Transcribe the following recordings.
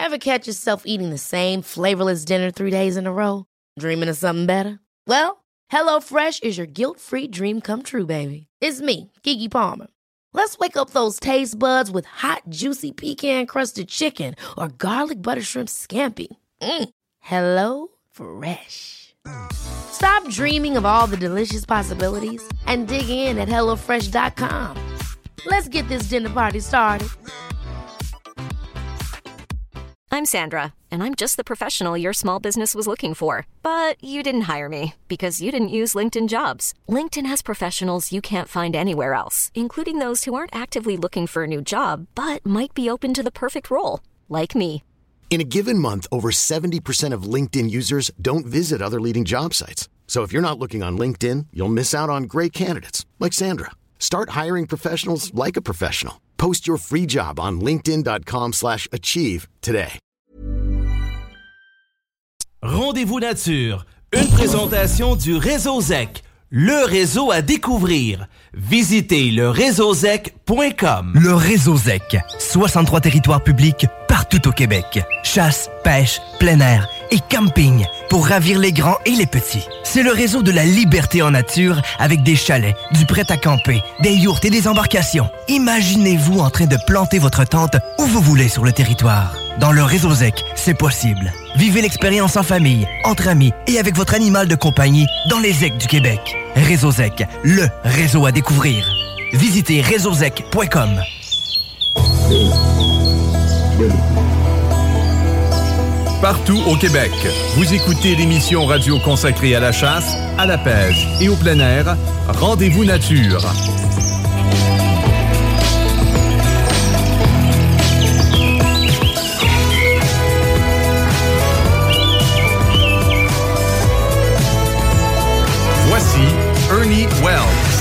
Ever catch yourself eating the same flavorless dinner 3 days in a row? Dreaming of something better? Well, HelloFresh is your guilt-free dream come true, baby. It's me, Keke Palmer. Let's wake up those taste buds with hot, juicy pecan-crusted chicken or garlic butter shrimp scampi. Hello Fresh. Stop dreaming of all the delicious possibilities and dig in at HelloFresh.com. Let's get this dinner party started. I'm Sandra, and I'm just the professional your small business was looking for. But you didn't hire me because you didn't use LinkedIn Jobs. LinkedIn has professionals you can't find anywhere else, including those who aren't actively looking for a new job, but might be open to the perfect role, like me. In a given month, over 70% of LinkedIn users don't visit other leading job sites. So if you're not looking on LinkedIn, you'll miss out on great candidates like Sandra. Start hiring professionals like a professional. Post your free job on linkedin.com/achieve today. Rendez-vous nature, une présentation du Réseau ZEC, le réseau à découvrir. Visitez leréseauzec.com. Le Réseau ZEC, 63 territoires publics partout au Québec. Chasse, pêche, plein air et camping pour ravir les grands et les petits. C'est le réseau de la liberté en nature avec des chalets, du prêt-à-camper, des yourtes et des embarcations. Imaginez-vous en train de planter votre tente où vous voulez sur le territoire. Dans le Réseau ZEC, c'est possible. Vivez l'expérience en famille, entre amis et avec votre animal de compagnie dans les ZEC du Québec. Réseau ZEC, le réseau à découvrir. Visitez réseauzec.com. Partout au Québec, vous écoutez l'émission radio consacrée à la chasse, à la pêche et au plein air, Rendez-vous nature. Voici Ernie Wells.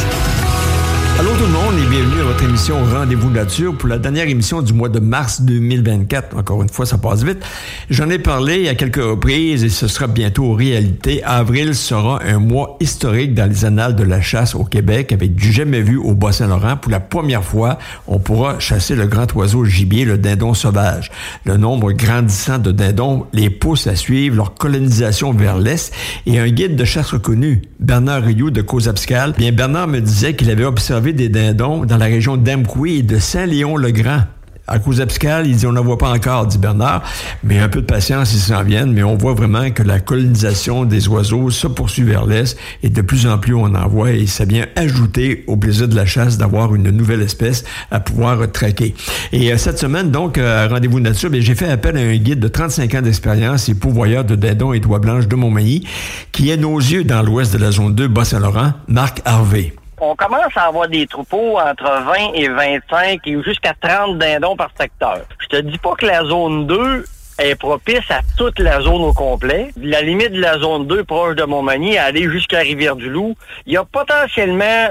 Allô tout le monde et bienvenue à votre émission Rendez-vous nature pour la dernière émission du mois de mars 2024. Encore une fois, ça passe vite. J'en ai parlé à quelques reprises et ce sera bientôt réalité. Avril sera un mois historique dans les annales de la chasse au Québec avec du jamais vu au Bas-Saint-Laurent. Pour la première fois, on pourra chasser le grand oiseau gibier, le dindon sauvage. Le nombre grandissant de dindons les pousse à suivre leur colonisation vers l'est et un guide de chasse reconnu, Bernard Rioux de Causapscal. Bien, Bernard me disait qu'il avait observé des dindons dans la région d'Amqui et de Saint-Léon-le-Grand. À Causapscal, il dit on n'en voit pas encore, dit Bernard, mais un peu de patience, ils s'en viennent, mais on voit vraiment que la colonisation des oiseaux se poursuit vers l'est et de plus en plus on en voit et ça vient ajouter au plaisir de la chasse d'avoir une nouvelle espèce à pouvoir traquer. Et cette semaine, donc, à Rendez-vous nature, j'ai fait appel à un guide de 35 ans d'expérience et pourvoyeur de dindons et d'oies blanches de Montmagny, qui est nos yeux dans l'ouest de la zone 2, Bas-Saint-Laurent, Marc Harvey. On commence à avoir des troupeaux entre 20 et 25 et jusqu'à 30 dindons par secteur. Je te dis pas que la zone 2 est propice à toute la zone au complet. La limite de la zone 2, proche de Montmagny, à aller jusqu'à Rivière-du-Loup, il y a potentiellement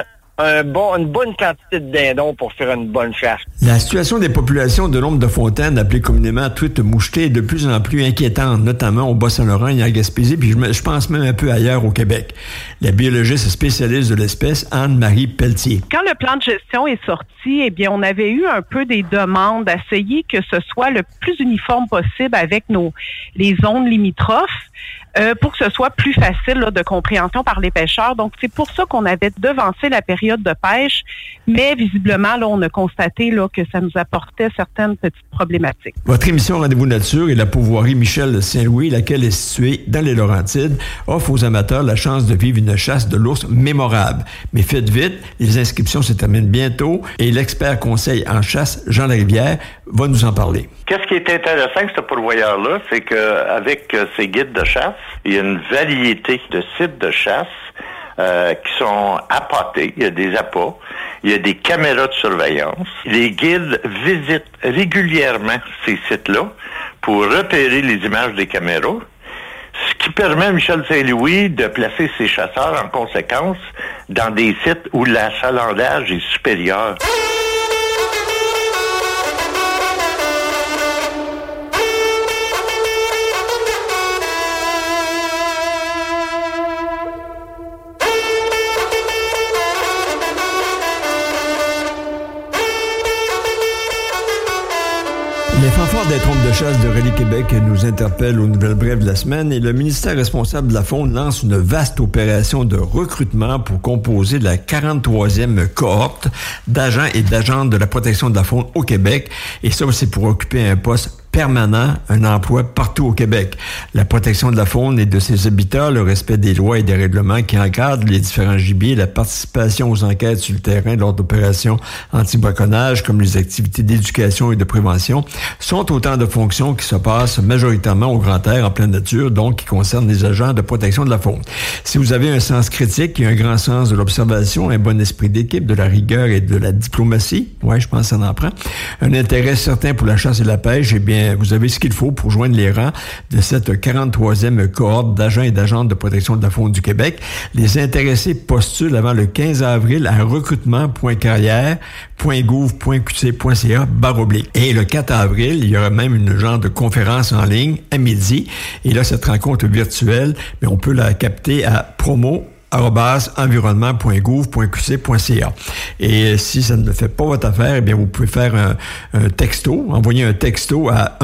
une bonne quantité de dindons pour faire une bonne chasse. La situation des populations de l'ombre de fontaine, appelée communément truite mouchetée, est de plus en plus inquiétante, notamment au Bas-Saint-Laurent et en Gaspésie, puis je pense même un peu ailleurs au Québec. La biologiste spécialiste de l'espèce, Anne-Marie Pelletier. Quand le plan de gestion est sorti, eh bien, on avait eu un peu des demandes d'essayer que ce soit le plus uniforme possible avec les zones limitrophes. Pour que ce soit plus facile là, de compréhension par les pêcheurs. Donc, c'est pour ça qu'on avait devancé la période de pêche, mais visiblement, là, on a constaté là, que ça nous apportait certaines petites problématiques. Votre émission Rendez-vous nature et la pourvoirie Michel Saint-Louis, laquelle est située dans les Laurentides, offre aux amateurs la chance de vivre une chasse de l'ours mémorable. Mais faites vite, les inscriptions se terminent bientôt et l'expert conseil en chasse, Jean Larivière, va nous en parler. Qu'est-ce qui est intéressant avec ce pourvoyeur-là, c'est qu'avec ses guides de chasse, il y a une variété de sites de chasse qui sont appatés. Il y a des appâts, il y a des caméras de surveillance. Les guides visitent régulièrement ces sites-là pour repérer les images des caméras, ce qui permet à Michel Saint-Louis de placer ses chasseurs en conséquence dans des sites où l'achalandage est supérieur. Les fanfares des trompes de chasse de Relique Québec nous interpelle aux nouvelles brèves de la semaine et le ministère responsable de la Faune lance une vaste opération de recrutement pour composer la 43e cohorte d'agents et d'agentes de la protection de la faune au Québec. Et ça, c'est pour occuper un poste permanent, un emploi partout au Québec. La protection de la faune et de ses habitats, le respect des lois et des règlements qui encadrent les différents gibiers, la participation aux enquêtes sur le terrain lors d'opérations anti-braconnage, comme les activités d'éducation et de prévention, sont autant de fonctions qui se passent majoritairement au grand air, en pleine nature, donc qui concernent les agents de protection de la faune. Si vous avez un sens critique et un grand sens de l'observation, un bon esprit d'équipe, de la rigueur et de la diplomatie, ouais, je pense que ça en prend, un intérêt certain pour la chasse et la pêche, eh bien, vous avez ce qu'il faut pour joindre les rangs de cette 43e cohorte d'agents et d'agentes de protection de la faune du Québec. Les intéressés postulent avant le 15 avril à recrutement.carrière.gouv.qc.ca/. Et le 4 avril, il y aura même une genre de conférence en ligne à midi. Et là, cette rencontre virtuelle, mais on peut la capter à promo@environnement.gouv.qc.ca. Et si ça ne fait pas votre affaire, eh bien, vous pouvez faire un texto, envoyer un texto à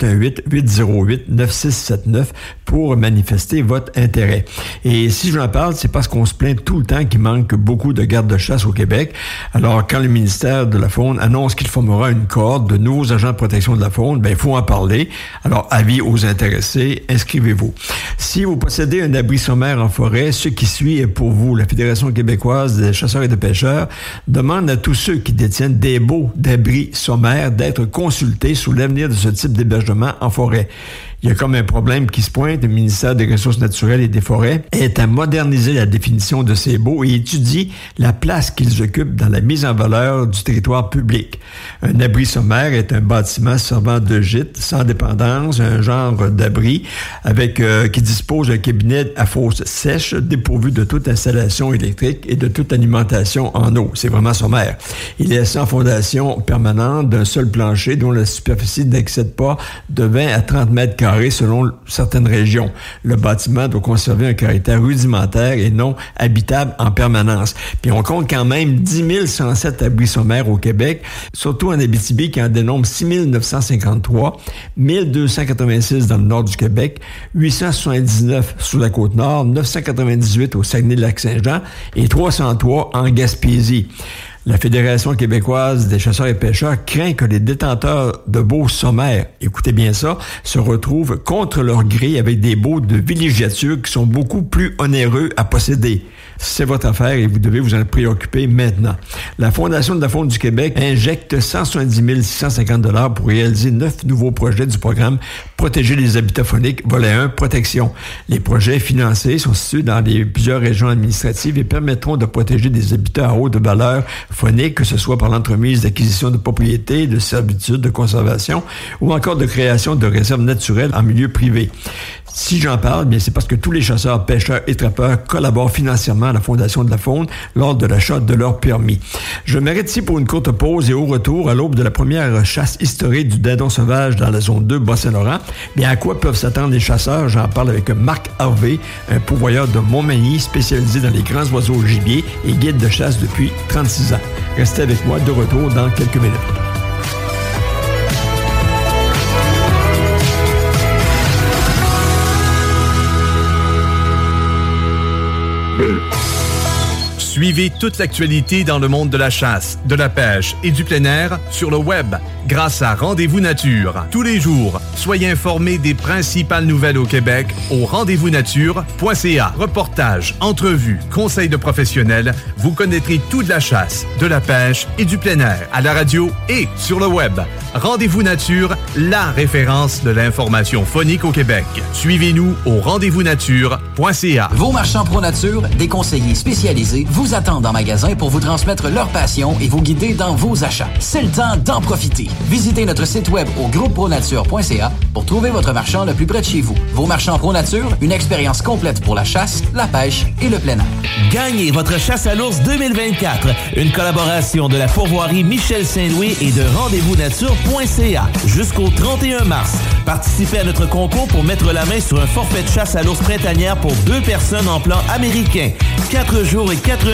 1-418-808-9679 pour manifester votre intérêt. Et si j'en parle, c'est parce qu'on se plaint tout le temps qu'il manque beaucoup de gardes de chasse au Québec. Alors, quand le ministère de la Faune annonce qu'il formera une cohorte de nouveaux agents de protection de la faune, ben, il faut en parler. Alors, avis aux intéressés, inscrivez-vous. Si vous possédez un abri sommaire en forêt, ce qui suit est pour vous. La Fédération québécoise des chasseurs et de pêcheurs demande à tous ceux qui détiennent des baux d'abris sommaires d'être consultés sur l'avenir de ce type d'hébergement en forêt. Il y a comme un problème qui se pointe. Le ministère des Ressources naturelles et des Forêts est à moderniser la définition de ces baux et étudie la place qu'ils occupent dans la mise en valeur du territoire public. Un abri sommaire est un bâtiment servant de gîte, sans dépendance, un genre d'abri avec qui dispose d'un cabinet à fosse sèche, dépourvu de toute installation électrique et de toute alimentation en eau. C'est vraiment sommaire. Il est sans fondation permanente, d'un seul plancher dont la superficie n'excède pas de 20 à 30 mètres carrés selon certaines régions. Le bâtiment doit conserver un caractère rudimentaire et non habitable en permanence. Puis on compte quand même 10 107 abris sommaires au Québec, surtout en Abitibi qui en dénombre 6 953, 1 286 dans le nord du Québec, 879 sur la Côte-Nord, 998 au Saguenay-Lac-Saint-Jean et 303 en Gaspésie. La Fédération québécoise des chasseurs et pêcheurs craint que les détenteurs de baux sommaires, écoutez bien ça, se retrouvent contre leur gré avec des baux de villégiature qui sont beaucoup plus onéreux à posséder. C'est votre affaire et vous devez vous en préoccuper maintenant. La Fondation de la faune du Québec injecte 170 650 $ pour réaliser 9 nouveaux projets du programme Protéger les habitats fauniques, volet 1, protection. Les projets financés sont situés dans plusieurs régions administratives et permettront de protéger des habitats à haute valeur faunique, que ce soit par l'entremise d'acquisition de propriétés, de servitudes, de conservation ou encore de création de réserves naturelles en milieu privé. Si j'en parle, bien c'est parce que tous les chasseurs, pêcheurs et trappeurs collaborent financièrement à la Fondation de la faune lors de l'achat de leur permis. Je m'arrête ici pour une courte pause et au retour, à l'aube de la première chasse historique du dindon sauvage dans la zone 2 Bas-Saint-Laurent, bien à quoi peuvent s'attendre les chasseurs? J'en parle avec Marc Harvey, un pourvoyeur de Montmagny spécialisé dans les grands oiseaux gibier et guide de chasse depuis 36 ans. Restez avec moi, de retour dans quelques minutes. Suivez toute l'actualité dans le monde de la chasse, de la pêche et du plein air sur le web grâce à Rendez-vous Nature. Tous les jours, soyez informés des principales nouvelles au Québec au rendez-vous-nature.ca. Reportages, entrevues, conseils de professionnels, vous connaîtrez tout de la chasse, de la pêche et du plein air à la radio et sur le web. Rendez-vous Nature, la référence de l'information faunique au Québec. Suivez-nous au rendez-vous-nature.ca. Vos marchands Pro Nature, des conseillers spécialisés, vous attendent en magasin pour vous transmettre leur passion et vous guider dans vos achats. C'est le temps d'en profiter. Visitez notre site web au groupepronature.ca pour trouver votre marchand le plus près de chez vous. Vos marchands Pro Nature, une expérience complète pour la chasse, la pêche et le plein air. Gagnez votre chasse à l'ours 2024, une collaboration de la fourvoirie Michel Saint-Louis et de rendez-vous-nature.ca jusqu'au 31 mars. Participez à notre concours pour mettre la main sur un forfait de chasse à l'ours printanière pour 2 personnes en plan américain. 4 jours et 4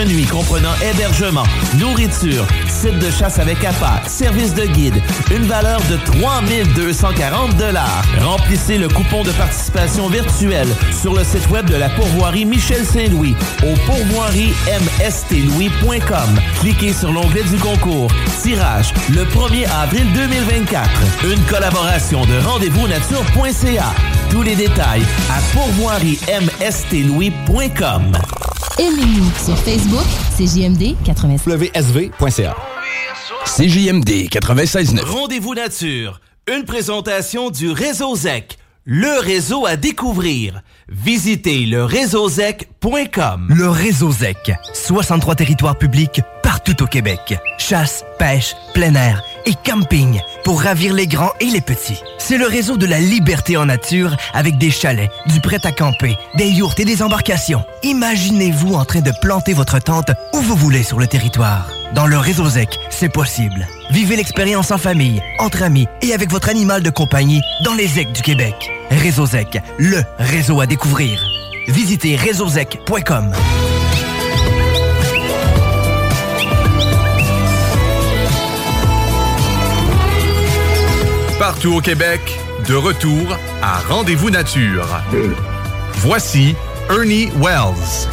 nuit comprenant hébergement, nourriture, site de chasse avec appât, service de guide. Une valeur de 3 240 $. Remplissez le coupon de participation virtuelle sur le site web de la pourvoirie Michel Saint-Louis au pourvoiriemstlouis.com. Cliquez sur l'onglet du concours. Tirage le 1er avril 2024. Une collaboration de rendez-vous-nature.ca. Tous les détails à pourvoiriemstlouis.com. Aimez-nous sur Facebook, CJMD 96. WSV.ca. CJMD 96.9. Rendez-vous nature. Une présentation du Réseau ZEC. Le réseau à découvrir. Visitez leréseauzec.com. Le Réseau ZEC. 63 territoires publics partout au Québec. Chasse, pêche, plein air et camping pour ravir les grands et les petits. C'est le réseau de la liberté en nature avec des chalets, du prêt à camper, des yourtes et des embarcations. Imaginez-vous en train de planter votre tente où vous voulez sur le territoire. Dans le Réseau ZEC, c'est possible. Vivez l'expérience en famille, entre amis et avec votre animal de compagnie dans les ZEC du Québec. Réseau ZEC, le réseau à découvrir. Visitez réseauzec.com. Partout au Québec, de retour à Rendez-vous Nature. Voici Ernie Wells.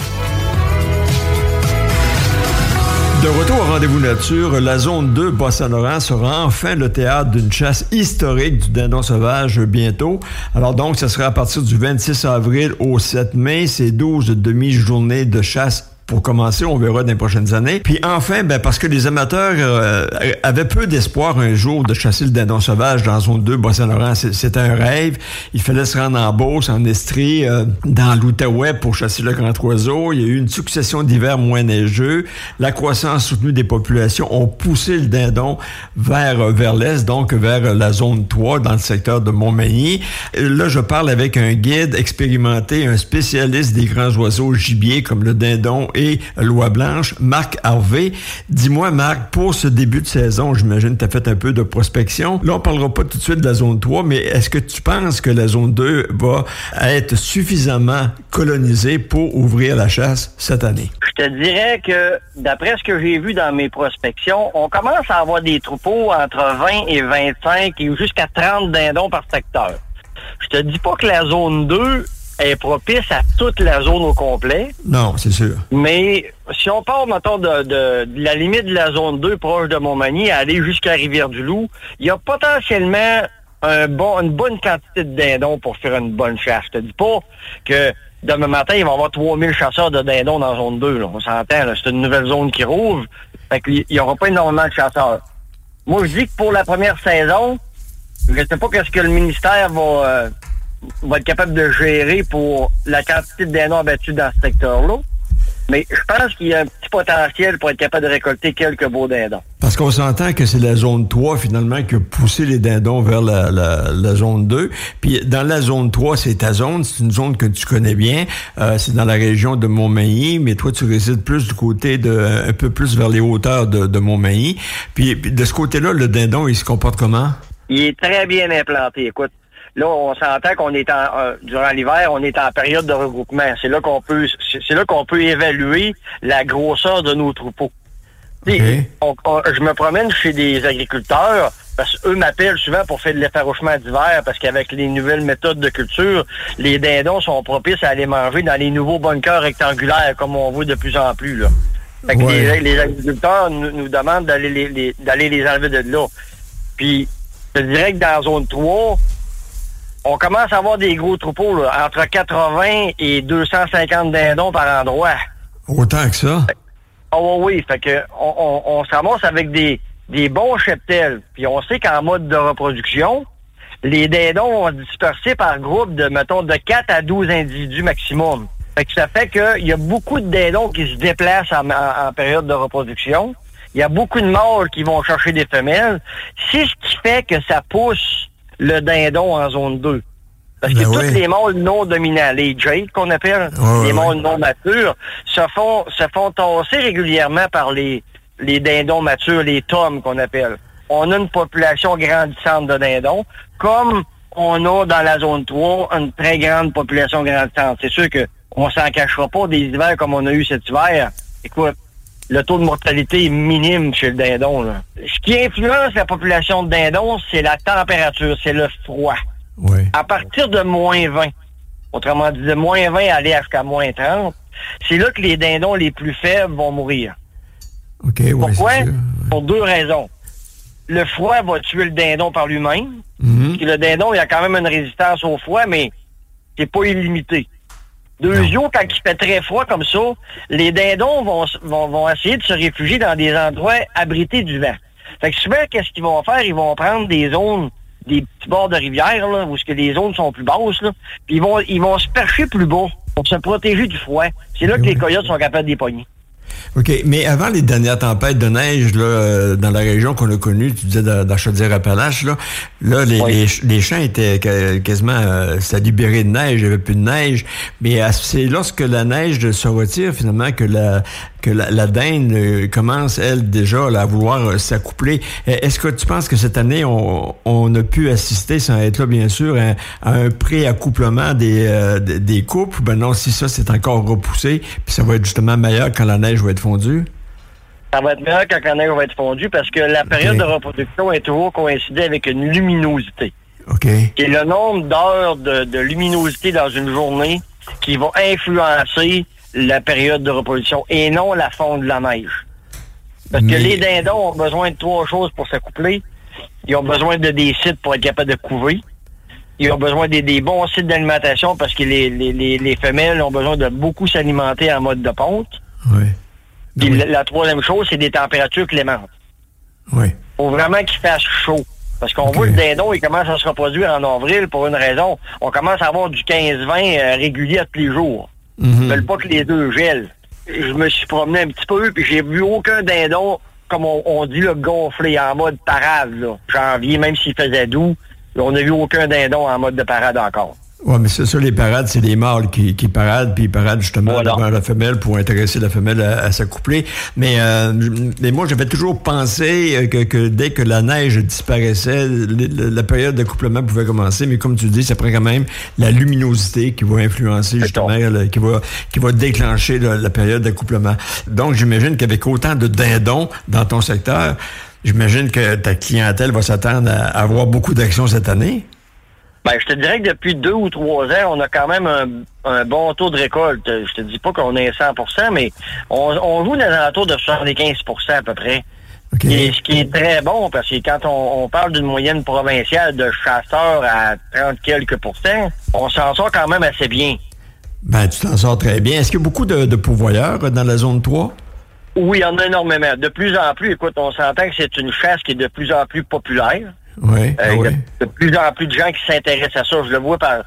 De retour au Rendez-vous Nature, la zone 2 Bas-Saint-Laurent sera enfin le théâtre d'une chasse historique du dindon sauvage bientôt. Alors donc, ce sera à partir du 26 avril au 7 mai. C'est 12 demi-journées de chasse. Pour commencer, on verra dans les prochaines années. Puis enfin, parce que les amateurs avaient peu d'espoir un jour de chasser le dindon sauvage dans la zone 2 Bas-Saint-Laurent. C'était un rêve. Il fallait se rendre en Beauce, en Estrie, dans l'Outaouais pour chasser le grand oiseau. Il y a eu une succession d'hivers moins neigeux. La croissance soutenue des populations ont poussé le dindon vers l'est, donc vers la zone 3 dans le secteur de Montmagny. Là, je parle avec un guide expérimenté, un spécialiste des grands oiseaux gibiers comme le dindon et l'oie blanche, Marc Harvey. Dis-moi, Marc, pour ce début de saison, j'imagine que tu as fait un peu de prospection. Là, on parlera pas tout de suite de la zone 3, mais est-ce que tu penses que la zone 2 va être suffisamment colonisée pour ouvrir la chasse cette année? Je te dirais que, d'après ce que j'ai vu dans mes prospections, on commence à avoir des troupeaux entre 20 et 25 et jusqu'à 30 dindons par secteur. Je te dis pas que la zone 2 est propice à toute la zone au complet. Non, c'est sûr. Mais si on part, mettons, de la limite de la zone 2 proche de Montmagny à aller jusqu'à Rivière-du-Loup, il y a potentiellement une bonne quantité de dindons pour faire une bonne chasse. Je te dis pas que demain matin, il va y avoir 3000 chasseurs de dindons dans la zone 2. Là. On s'entend, là, c'est une nouvelle zone qui rouvre. Fait qu'il y aura pas énormément de chasseurs. Moi, je dis que pour la première saison, je sais pas qu'est-ce que le ministère va être capable de gérer pour la quantité de dindons abattus dans ce secteur-là. Mais je pense qu'il y a un petit potentiel pour être capable de récolter quelques beaux dindons. Parce qu'on s'entend que c'est la zone 3, finalement, qui a poussé les dindons vers la zone 2. Puis dans la zone 3, c'est ta zone. C'est une zone que tu connais bien. C'est dans la région de Montmagny, mais toi, tu résides plus du côté un peu plus vers les hauteurs de Montmagny. Puis de ce côté-là, le dindon, il se comporte comment? Il est très bien implanté. Écoute, là, on s'entend qu'on est durant l'hiver, on est en période de regroupement. C'est là qu'on peut évaluer la grosseur de nos troupeaux. Okay. Je me promène chez des agriculteurs, parce qu'eux m'appellent souvent pour faire de l'effarouchement d'hiver, parce qu'avec les nouvelles méthodes de culture, les dindons sont propices à aller manger dans les nouveaux bunkers rectangulaires, comme on voit de plus en plus, là. Fait que les agriculteurs nous demandent d'aller les enlever de là. Puis, je dirais que dans la zone 3, on commence à avoir des gros troupeaux, là, entre 80 et 250 dindons par endroit. Autant que ça? Oui. Fait que on se ramasse avec des bons cheptels. Puis on sait qu'en mode de reproduction, les dindons vont se disperser par groupe de, mettons, de 4 à 12 individus maximum. Fait que ça fait qu'il y a beaucoup de dindons qui se déplacent en période de reproduction. Il y a beaucoup de mâles qui vont chercher des femelles. C'est ce qui fait que ça pousse le dindon en zone 2. Parce que tous les mâles non dominants, les jades qu'on appelle, les mâles non matures, se font tasser régulièrement par les dindons matures, les tomes qu'on appelle. On a une population grandissante de dindons, comme on a dans la zone 3 une très grande population grandissante. C'est sûr que on s'en cachera pas des hivers comme on a eu cet hiver. Écoute, le taux de mortalité est minime chez le dindon. Là. Ce qui influence la population de dindons, c'est la température, c'est le froid. Oui. À partir de moins 20, autrement dit, de moins 20 aller jusqu'à moins 30, c'est là que les dindons les plus faibles vont mourir. OK, oui. Pourquoi? C'est sûr. Pour deux raisons. Le froid va tuer le dindon par lui-même. Parce que le dindon, il a quand même une résistance au froid, mais c'est pas illimité. Deuxièmement, quand il fait très froid comme ça, les dindons vont essayer de se réfugier dans des endroits abrités du vent. Fait que souvent, qu'est-ce qu'ils vont faire? Ils vont prendre des zones, des petits bords de rivière, là, où les zones sont plus basses, là, puis ils vont se percher plus bas pour se protéger du froid. C'est là que les coyotes sont capables de les pogner. OK, mais avant les dernières tempêtes de neige là, dans la région qu'on a connue, tu disais dans Chaudière-Appalaches, là les champs étaient quasiment ça libéré de neige, il n'y avait plus de neige, mais c'est lorsque la neige se retire finalement que la dinde commence, elle, déjà là, à vouloir s'accoupler. Est-ce que tu penses que cette année, on a pu assister, sans être là bien sûr, à un pré-accouplement des couples? Ben non, si ça, c'est encore repoussé, puis ça va être justement meilleur quand la neige va être fondue? Ça va être meilleur quand la neige va être fondue parce que la période de reproduction est toujours coïncidée avec une luminosité. OK. C'est le nombre d'heures de luminosité dans une journée qui va influencer la période de reproduction et non la fonte de la neige. Parce que les dindons ont besoin de trois choses pour s'accoupler. Ils ont besoin de des sites pour être capables de couver. Ils ont besoin des bons sites d'alimentation parce que les femelles ont besoin de beaucoup s'alimenter en mode de ponte. Oui. Puis la troisième chose, c'est des températures clémentes. Oui. Faut vraiment qu'il fasse chaud. Parce qu'on voit le dindon, il commence à se reproduire en avril pour une raison. On commence à avoir du 15-20 régulier à tous les jours. Ils veulent pas que les deux gèlent. Je me suis promené un petit peu, puis j'ai vu aucun dindon, comme on dit, là, gonflé en mode parade. Là. Janvier, même s'il faisait doux, on n'a vu aucun dindon en mode de parade encore. Oui, mais c'est ça, les parades, c'est les mâles qui paradent, puis ils paradent justement devant la femelle pour intéresser la femelle à s'accoupler. Mais moi, j'avais toujours pensé que dès que la neige disparaissait, la période d'accouplement pouvait commencer. Mais comme tu dis, ça prend quand même la luminosité qui va influencer justement, qui va déclencher la période d'accouplement. Donc, j'imagine qu'avec autant de dindons dans ton secteur, j'imagine que ta clientèle va s'attendre à avoir beaucoup d'actions cette année. Ben, je te dirais que depuis 2 ou 3 ans, on a quand même un bon taux de récolte. Je te dis pas qu'on est 100%, mais on joue dans un taux de 75% à peu près. Okay. Ce qui est très bon, parce que quand on parle d'une moyenne provinciale de chasseurs à 30 quelques %, on s'en sort quand même assez bien. Ben, tu t'en sors très bien. Est-ce qu'il y a beaucoup de pourvoyeurs dans la zone 3? Oui, il y en a énormément. De plus en plus, écoute, on s'entend que c'est une chasse qui est de plus en plus populaire. Oui, Il y a de plus en plus de gens qui s'intéressent à ça. Je le vois par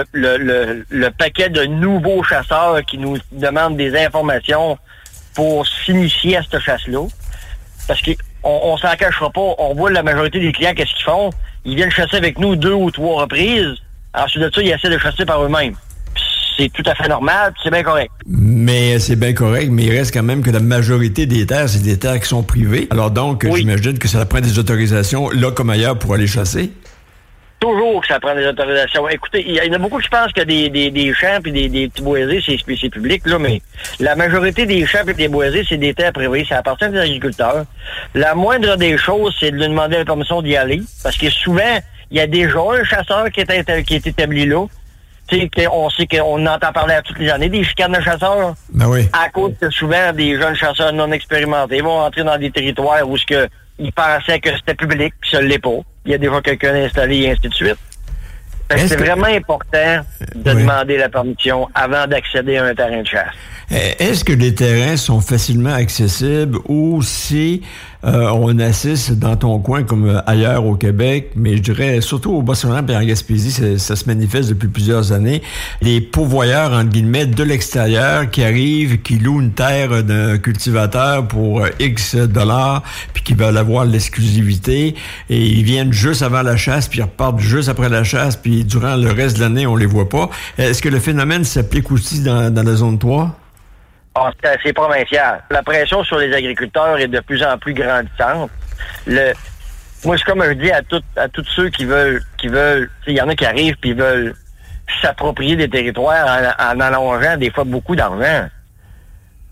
le paquet de nouveaux chasseurs qui nous demandent des informations pour s'initier à cette chasse-là. Parce qu'on s'en cachera pas. On voit la majorité des clients, qu'est-ce qu'ils font? Ils viennent chasser avec nous 2 ou 3 reprises. Ensuite de ça, ils essaient de chasser par eux-mêmes. C'est tout à fait normal, c'est bien correct. Mais c'est bien correct, mais il reste quand même que la majorité des terres, c'est des terres qui sont privées. Alors donc, j'imagine que ça prend des autorisations, là comme ailleurs, pour aller chasser? Toujours que ça prend des autorisations. Écoutez, il y en a beaucoup qui pensent que des champs et des petits boisés, c'est public, là, mais la majorité des champs et des boisés, c'est des terres privées, ça appartient des agriculteurs. La moindre des choses, c'est de lui demander la permission d'y aller, parce que souvent, il y a déjà un chasseur qui est établi là. On sait qu'on entend parler à toutes les années des chicanes de chasseurs. Ben oui. À cause que souvent des jeunes chasseurs non expérimentés vont entrer dans des territoires où ils pensaient que c'était public, puis ça ne l'est pas. Il y a déjà quelqu'un installé et ainsi de suite. C'est vraiment important de demander la permission avant d'accéder à un terrain de chasse. Est-ce que les terrains sont facilement accessibles ou si on assiste dans ton coin comme ailleurs au Québec, mais je dirais surtout au Bas-Saint-Laurent et en Gaspésie, ça se manifeste depuis plusieurs années, les pourvoyeurs, entre guillemets, de l'extérieur qui arrivent, qui louent une terre d'un cultivateur pour X $, puis qui veulent avoir l'exclusivité, et ils viennent juste avant la chasse, puis ils repartent juste après la chasse, puis durant le reste de l'année, on les voit pas. Est-ce que le phénomène s'applique aussi dans la zone 3? C'est provincial. La pression sur les agriculteurs est de plus en plus grandissante. Moi, c'est comme je dis à tous ceux qui veulent, il y en a qui arrivent puis veulent s'approprier des territoires en allongeant des fois beaucoup d'argent.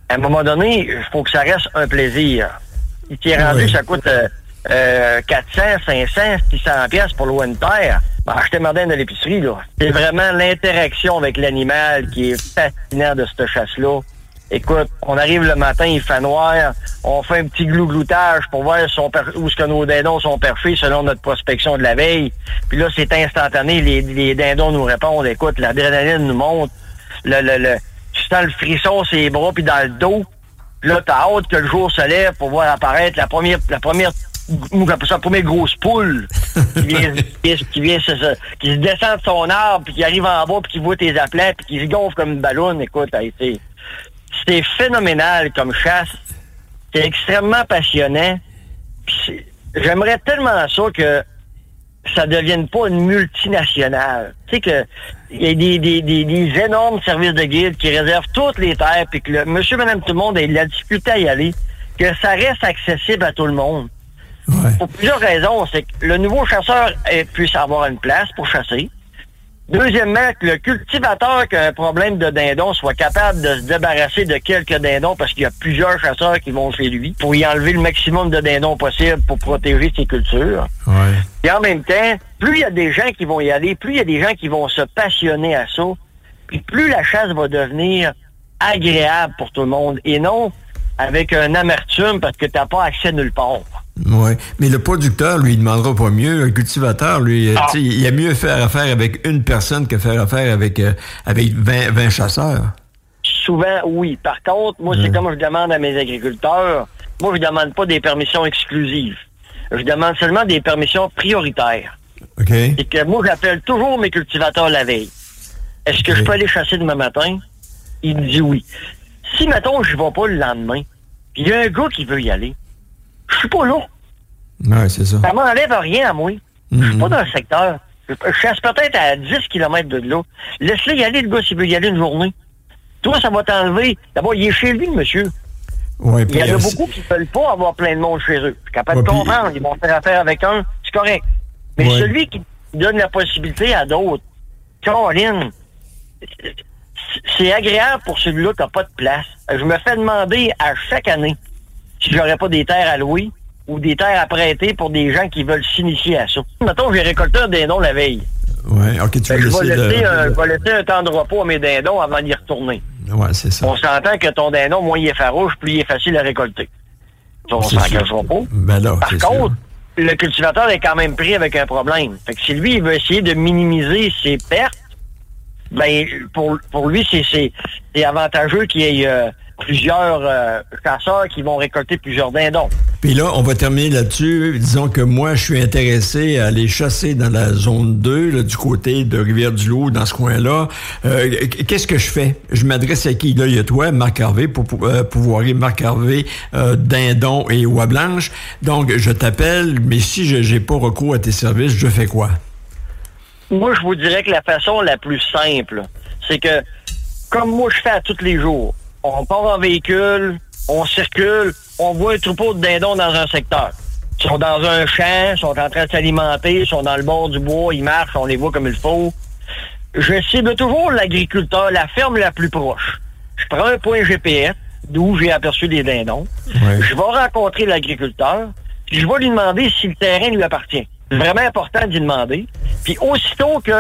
À un moment donné, il faut que ça reste un plaisir. Il t'est rendu, ça coûte 400, 500, 600 pièces pour louer une terre. Acheter Mardin de l'épicerie, là. C'est vraiment l'interaction avec l'animal qui est fascinant de cette chasse-là. Écoute, on arrive le matin, il fait noir, on fait un petit gloutage pour voir où est-ce que nos dindons sont perchés selon notre prospection de la veille. Puis là, c'est instantané, les dindons nous répondent. Écoute, l'adrénaline nous monte. Tu sens le frisson sur les bras puis dans le dos. Puis là, t'as hâte que le jour se lève pour voir apparaître la première grosse poule qui se descend de son arbre, puis qui arrive en bas, puis qui voit tes applets, puis qui se gonfle comme une ballonne. Écoute, c'est phénoménal comme chasse. C'est extrêmement passionnant. J'aimerais tellement ça que ça devienne pas une multinationale. Tu sais que il y a des énormes services de guide qui réservent toutes les terres, puis que monsieur, madame, tout le monde ait la difficulté à y aller, que ça reste accessible à tout le monde. Ouais. Pour plusieurs raisons. C'est que le nouveau chasseur puisse avoir une place pour chasser. Deuxièmement, que le cultivateur qui a un problème de dindon soit capable de se débarrasser de quelques dindons parce qu'il y a plusieurs chasseurs qui vont chez lui pour y enlever le maximum de dindons possible pour protéger ses cultures. Ouais. Et en même temps, plus il y a des gens qui vont y aller, plus il y a des gens qui vont se passionner à ça, puis plus la chasse va devenir agréable pour tout le monde et non avec un amertume parce que tu n'as pas accès nulle part. Oui, mais le producteur, lui, il demandera pas mieux. Le cultivateur, lui, il a mieux faire affaire avec une personne que faire affaire avec 20 chasseurs. Souvent, oui. Par contre, moi, c'est comme je demande à mes agriculteurs, moi, je demande pas des permissions exclusives. Je demande seulement des permissions prioritaires. OK. Et que moi, j'appelle toujours mes cultivateurs la veille. Est-ce que je peux aller chasser demain matin? Il me dit oui. Si, mettons, je vais pas le lendemain, puis il y a un gars qui veut y aller, je suis pas là. Ouais, c'est ça. Ça m'enlève rien à moi. Je suis pas dans le secteur. Je chasse peut-être à 10 km de là. Laisse-le y aller, le gars, s'il veut y aller une journée. Toi, ça va t'enlever. D'abord, il est chez lui, monsieur. Ouais, il y en a beaucoup qui ne veulent pas avoir plein de monde chez eux. Je suis capable de comprendre. Ils vont faire affaire avec un, c'est correct. Mais celui qui donne la possibilité à d'autres, Caroline, c'est agréable pour celui-là qui n'a pas de place. Je me fais demander à chaque année si j'aurais pas des terres à louer ou des terres à prêter pour des gens qui veulent s'initier à ça. Mettons, j'ai récolté un dindon la veille. Ouais, ok, tu vas je vais laisser un temps de repos à mes dindons avant d'y retourner. Ouais, c'est ça. On s'entend que ton dindon, moins il est farouche, plus il est facile à récolter. On s'engagera pas. Ben là, par contre, le cultivateur est quand même pris avec un problème. Fait que si lui, il veut essayer de minimiser ses pertes, ben pour lui, c'est avantageux qu'il y ait plusieurs chasseurs qui vont récolter plusieurs dindons. Puis là, on va terminer là-dessus. Disons que moi, je suis intéressé à aller chasser dans la zone 2, là, du côté de Rivière-du-Loup, dans ce coin-là. Qu'est-ce que je fais? Je m'adresse à qui? Là, il y a toi, Marc Harvey, pour pouvoir Marc Harvey, dindon et oie blanche. Donc, je t'appelle, mais si je n'ai pas recours à tes services, je fais quoi? Moi, je vous dirais que la façon la plus simple, c'est que, comme moi je fais à tous les jours, on part en véhicule, on circule, on voit un troupeau de dindons dans un secteur. Ils sont dans un champ, ils sont en train de s'alimenter, ils sont dans le bord du bois, ils marchent, on les voit comme il faut. Je cible toujours l'agriculteur, la ferme la plus proche. Je prends un point GPS, d'où j'ai aperçu les dindons. Ouais. Je vais rencontrer l'agriculteur, puis je vais lui demander si le terrain lui appartient. C'est vraiment important d'y demander. Puis aussitôt que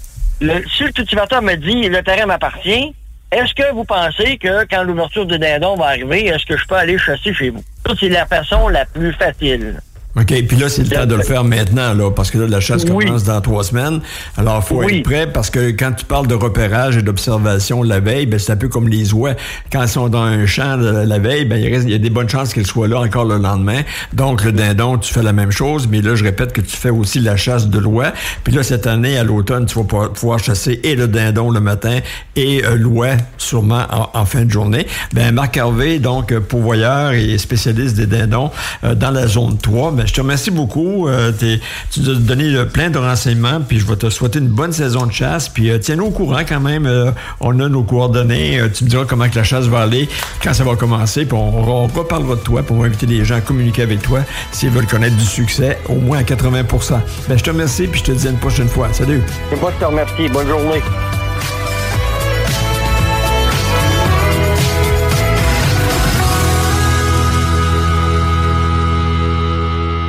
si le cultivateur me dit « le terrain m'appartient », est-ce que vous pensez que quand l'ouverture de dindon va arriver, est-ce que je peux aller chasser chez vous? Ça, c'est la façon la plus facile. OK, puis là, c'est le temps de le faire maintenant, là, parce que là, la chasse commence dans 3 semaines. Alors, il faut être prêt, parce que quand tu parles de repérage et d'observation la veille, ben c'est un peu comme les oies. Quand ils sont dans un champ la veille, ben il y a des bonnes chances qu'ils soient là encore le lendemain. Donc, le dindon, tu fais la même chose, mais là, je répète que tu fais aussi la chasse de l'oie. Puis là, cette année, à l'automne, tu vas pouvoir chasser et le dindon le matin et l'oie, sûrement, en fin de journée. Ben Marc Harvey, donc, pourvoyeur et spécialiste des dindons dans la zone 3, je te remercie beaucoup. Tu nous as donné plein de renseignements, puis je vais te souhaiter une bonne saison de chasse. Puis tiens-nous au courant quand même. On a nos coordonnées. Tu me diras comment que la chasse va aller, quand ça va commencer. Puis on reparlera de toi, puis on va inviter les gens à communiquer avec toi s'ils veulent connaître du succès, au moins à 80%. Je te remercie, puis je te dis à une prochaine fois. Salut. C'est moi qui te remercie. Bonne journée.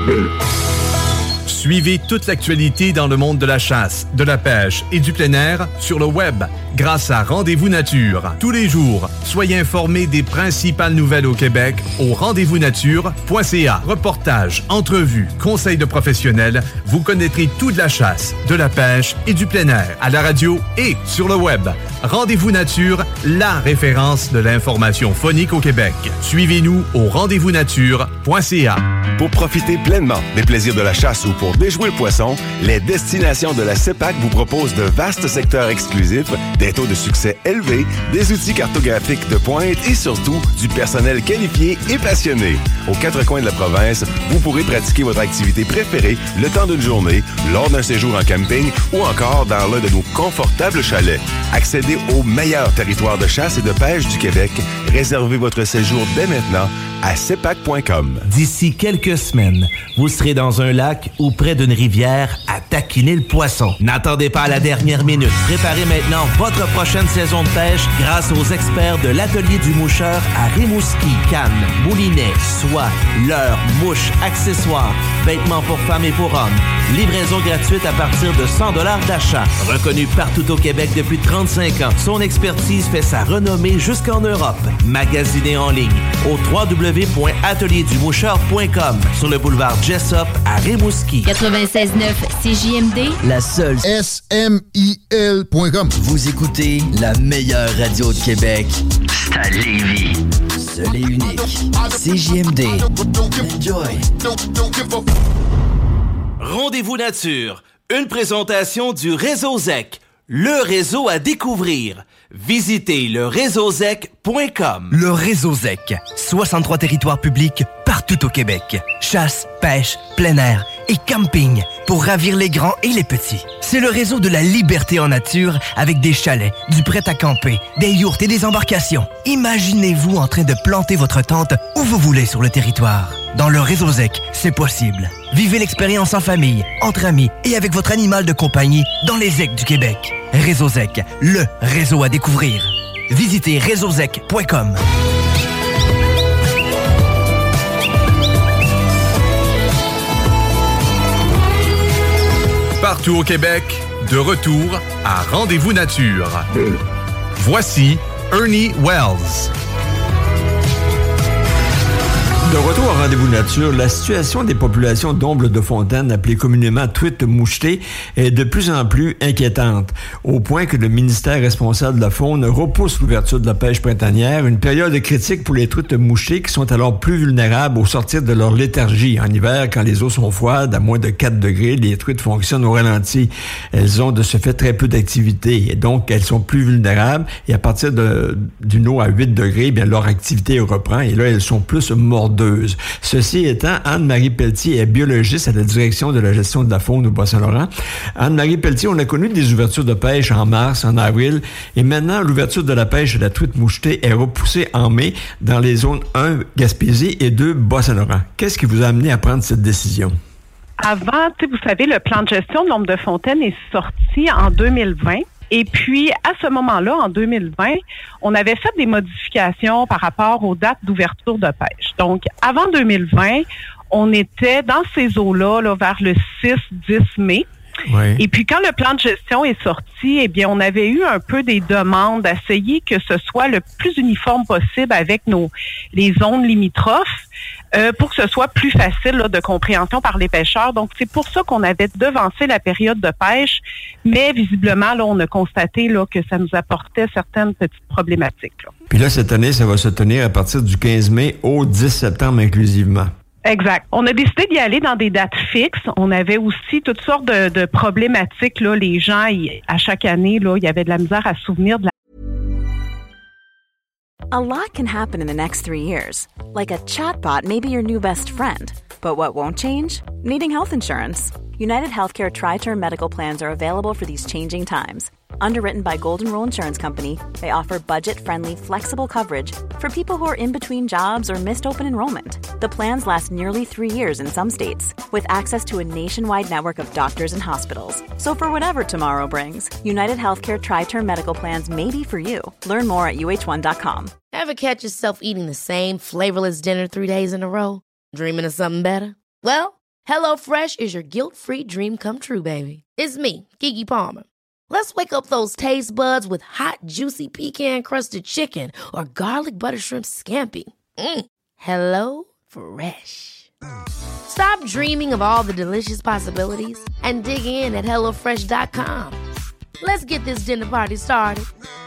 Suivez toute l'actualité dans le monde de la chasse, de la pêche et du plein air sur le web grâce à Rendez-vous Nature. Tous les jours, soyez informés des principales nouvelles au Québec au rendez-vous-nature.ca. Reportages, entrevues, conseils de professionnels, vous connaîtrez tout de la chasse, de la pêche et du plein air à la radio et sur le web. Rendez-vous Nature, la référence de l'information phonique au Québec. Suivez-nous au rendez-vous-nature.ca. Pour profiter pleinement des plaisirs de la chasse ou pour déjouer le poisson, les destinations de la CEPAC vous proposent de vastes secteurs exclusifs, des taux de succès élevés, des outils cartographiques de pointe et surtout du personnel qualifié et passionné. Aux quatre coins de la province, vous pourrez pratiquer votre activité préférée le temps d'une journée, lors d'un séjour en camping ou encore dans l'un de nos confortables chalets. Accédez au meilleur territoire de chasse et de pêche du Québec. Réservez votre séjour dès maintenant à cepac.com. D'ici quelques semaines, vous serez dans un lac ou près d'une rivière à taquiner le poisson. N'attendez pas à la dernière minute. Préparez maintenant votre prochaine saison de pêche grâce aux experts de l'Atelier du Moucheur à Rimouski, Cannes, Moulinet, soie, leurre, mouches, accessoires, vêtements pour femmes et pour hommes. Livraison gratuite à partir de 100 $ d'achat. Reconnu partout au Québec depuis 35 ans, son expertise fait sa renommée jusqu'en Europe. Magasinez en ligne au www.atelierduMoucheur.com sur le boulevard Jessop à Rimouski. 96.9 CJMD, la seule SMIL.com. Vous écoutez la meilleure radio de Québec. C'est à Lévis. Seul et unique. CJMD. Enjoy. Rendez-vous Nature, une présentation du Réseau ZEC, le réseau à découvrir. Visitez le réseauzec.com. Le Réseau ZEC, 63 territoires publics partout au Québec. Chasse, pêche, plein air et camping pour ravir les grands et les petits. C'est le réseau de la liberté en nature avec des chalets, du prêt à camper, des yourtes et des embarcations. Imaginez-vous en train de planter votre tente où vous voulez sur le territoire. Dans le Réseau ZEC, c'est possible. Vivez l'expérience en famille, entre amis et avec votre animal de compagnie dans les ZEC du Québec. Réseau ZEC, le réseau à découvrir. Visitez réseauzec.com. Partout au Québec, de retour à Rendez-vous Nature. Voici Ernie Wells. De retour à Rendez-vous Nature, la situation des populations d'ombles de fontaine, appelées communément truites mouchetées, est de plus en plus inquiétante, au point que le ministère responsable de la faune repousse l'ouverture de la pêche printanière, une période critique pour les truites mouchetées qui sont alors plus vulnérables au sortir de leur léthargie. En hiver, quand les eaux sont froides, à moins de 4 degrés, les truites fonctionnent au ralenti. Elles ont de ce fait très peu d'activité et donc elles sont plus vulnérables et à partir d'une eau à 8 degrés, bien leur activité reprend et là, elles sont plus mordeuses. Ceci étant, Anne-Marie Pelletier est biologiste à la direction de la gestion de la faune au Bas-Saint-Laurent. Anne-Marie Pelletier, on a connu des ouvertures de pêche en mars, en avril, et maintenant, l'ouverture de la pêche de la truite mouchetée est repoussée en mai dans les zones 1, Gaspésie, et 2, Bas-Saint-Laurent. Qu'est-ce qui vous a amené à prendre cette décision? Avant, vous savez, le plan de gestion de l'ombre de fontaine est sorti en 2020. Et puis, à ce moment-là, en 2020, on avait fait des modifications par rapport aux dates d'ouverture de pêche. Donc, avant 2020, on était dans ces eaux-là, vers le 6-10 mai. Oui. Et puis, quand le plan de gestion est sorti, eh bien, on avait eu un peu des demandes d'essayer que ce soit le plus uniforme possible avec les zones limitrophes pour que ce soit plus facile de compréhension par les pêcheurs. Donc, c'est pour ça qu'on avait devancé la période de pêche, mais visiblement, on a constaté que ça nous apportait certaines petites problématiques. Puis là, cette année, ça va se tenir à partir du 15 mai au 10 septembre inclusivement. Exact. On a décidé d'y aller dans des dates fixes. On avait aussi toutes sortes de problématiques. Les gens, à chaque année, il y avait de la misère à se souvenir de la... A lot can happen in the next 3 years. Like a chatbot may be your new best friend. But what won't change? Needing health insurance. United Healthcare Tri-Term Medical Plans are available for these changing times. Underwritten by Golden Rule Insurance Company, they offer budget-friendly, flexible coverage for people who are in between jobs or missed open enrollment. The plans last nearly 3 years in some states, with access to a nationwide network of doctors and hospitals. So for whatever tomorrow brings, United Healthcare Tri-Term Medical Plans may be for you. Learn more at uh1.com. Ever catch yourself eating the same flavorless dinner 3 days in a row? Dreaming of something better? Well, HelloFresh is your guilt-free dream come true, baby. It's me, Keke Palmer. Let's wake up those taste buds with hot, juicy pecan-crusted chicken or garlic butter shrimp scampi. Hello Fresh. Stop dreaming of all the delicious possibilities and dig in at HelloFresh.com. Let's get this dinner party started.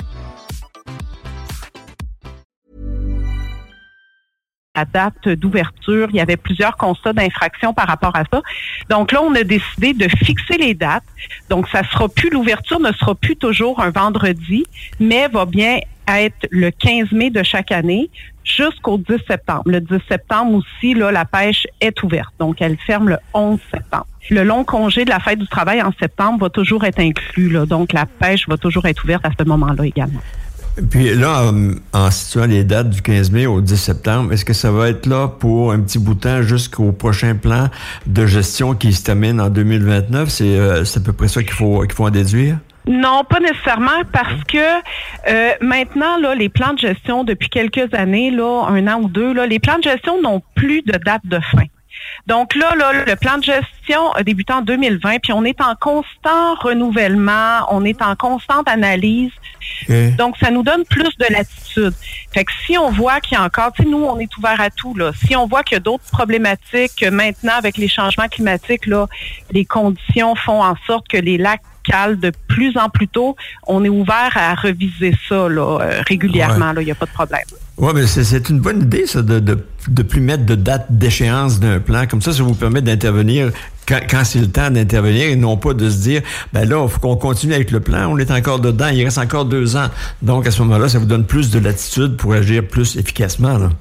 À date d'ouverture, il y avait plusieurs constats d'infraction par rapport à ça. Donc là, on a décidé de fixer les dates. Donc, l'ouverture ne sera plus toujours un vendredi, mais va bien être le 15 mai de chaque année jusqu'au 10 septembre. Le 10 septembre aussi, là, la pêche est ouverte. Donc, elle ferme le 11 septembre. Le long congé de la fête du travail en septembre va toujours être inclus, là. Donc, la pêche va toujours être ouverte à ce moment-là également. Puis là, en situant les dates du 15 mai au 10 septembre, est-ce que ça va être là pour un petit bout de temps jusqu'au prochain plan de gestion qui se termine en 2029? C'est à peu près ça qu'il faut en déduire? Non, pas nécessairement, parce que maintenant, là, les plans de gestion, depuis quelques années, là, 1 an ou 2, là, les plans de gestion n'ont plus de date de fin. Donc là, le plan de gestion a débuté en 2020, puis on est en constant renouvellement, on est en constante analyse. Okay. Donc, ça nous donne plus de latitude. Fait que si on voit qu'il y a encore, tu sais, nous, on est ouvert à tout, là. Si on voit qu'il y a d'autres problématiques, que maintenant, avec les changements climatiques, là, les conditions font en sorte que les lacs calent de plus en plus tôt, on est ouvert à reviser ça, là, régulièrement, là, il n'y a pas de problème. Oui, mais c'est une bonne idée, ça, de plus mettre de date d'échéance d'un plan. Comme ça vous permet d'intervenir quand c'est le temps d'intervenir et non pas de se dire, ben là, il faut qu'on continue avec le plan, on est encore dedans, il reste encore 2 ans. Donc, à ce moment-là, ça vous donne plus de latitude pour agir plus efficacement, là.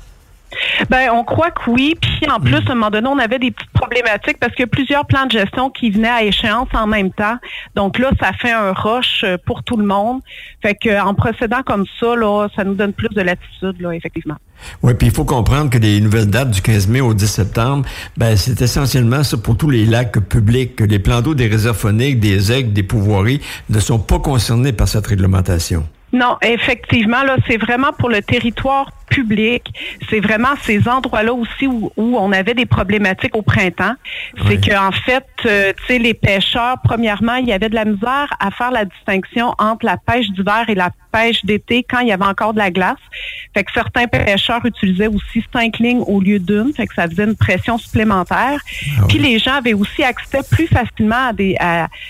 Ben, on croit que oui. Puis en plus, à un moment donné, on avait des petites problématiques parce qu'il y a plusieurs plans de gestion qui venaient à échéance en même temps. Donc là, ça fait un rush pour tout le monde. Fait que en procédant comme ça, là, ça nous donne plus de latitude, là, effectivement. Oui, puis il faut comprendre que les nouvelles dates du 15 mai au 10 septembre, ben c'est essentiellement ça pour tous les lacs publics. Les plans d'eau des réserves fauniques, des aigues, des pourvoiries ne sont pas concernés par cette réglementation. Non, effectivement, là, c'est vraiment pour le territoire public. C'est vraiment ces endroits-là aussi où on avait des problématiques au printemps. C'est qu'en fait, tu sais, les pêcheurs, premièrement, il y avait de la misère à faire la distinction entre la pêche d'hiver et la pêche d'été quand il y avait encore de la glace. Fait que certains pêcheurs utilisaient aussi 5 lignes au lieu d'une. Fait que ça faisait une pression supplémentaire. Puis les gens avaient aussi accès plus facilement à des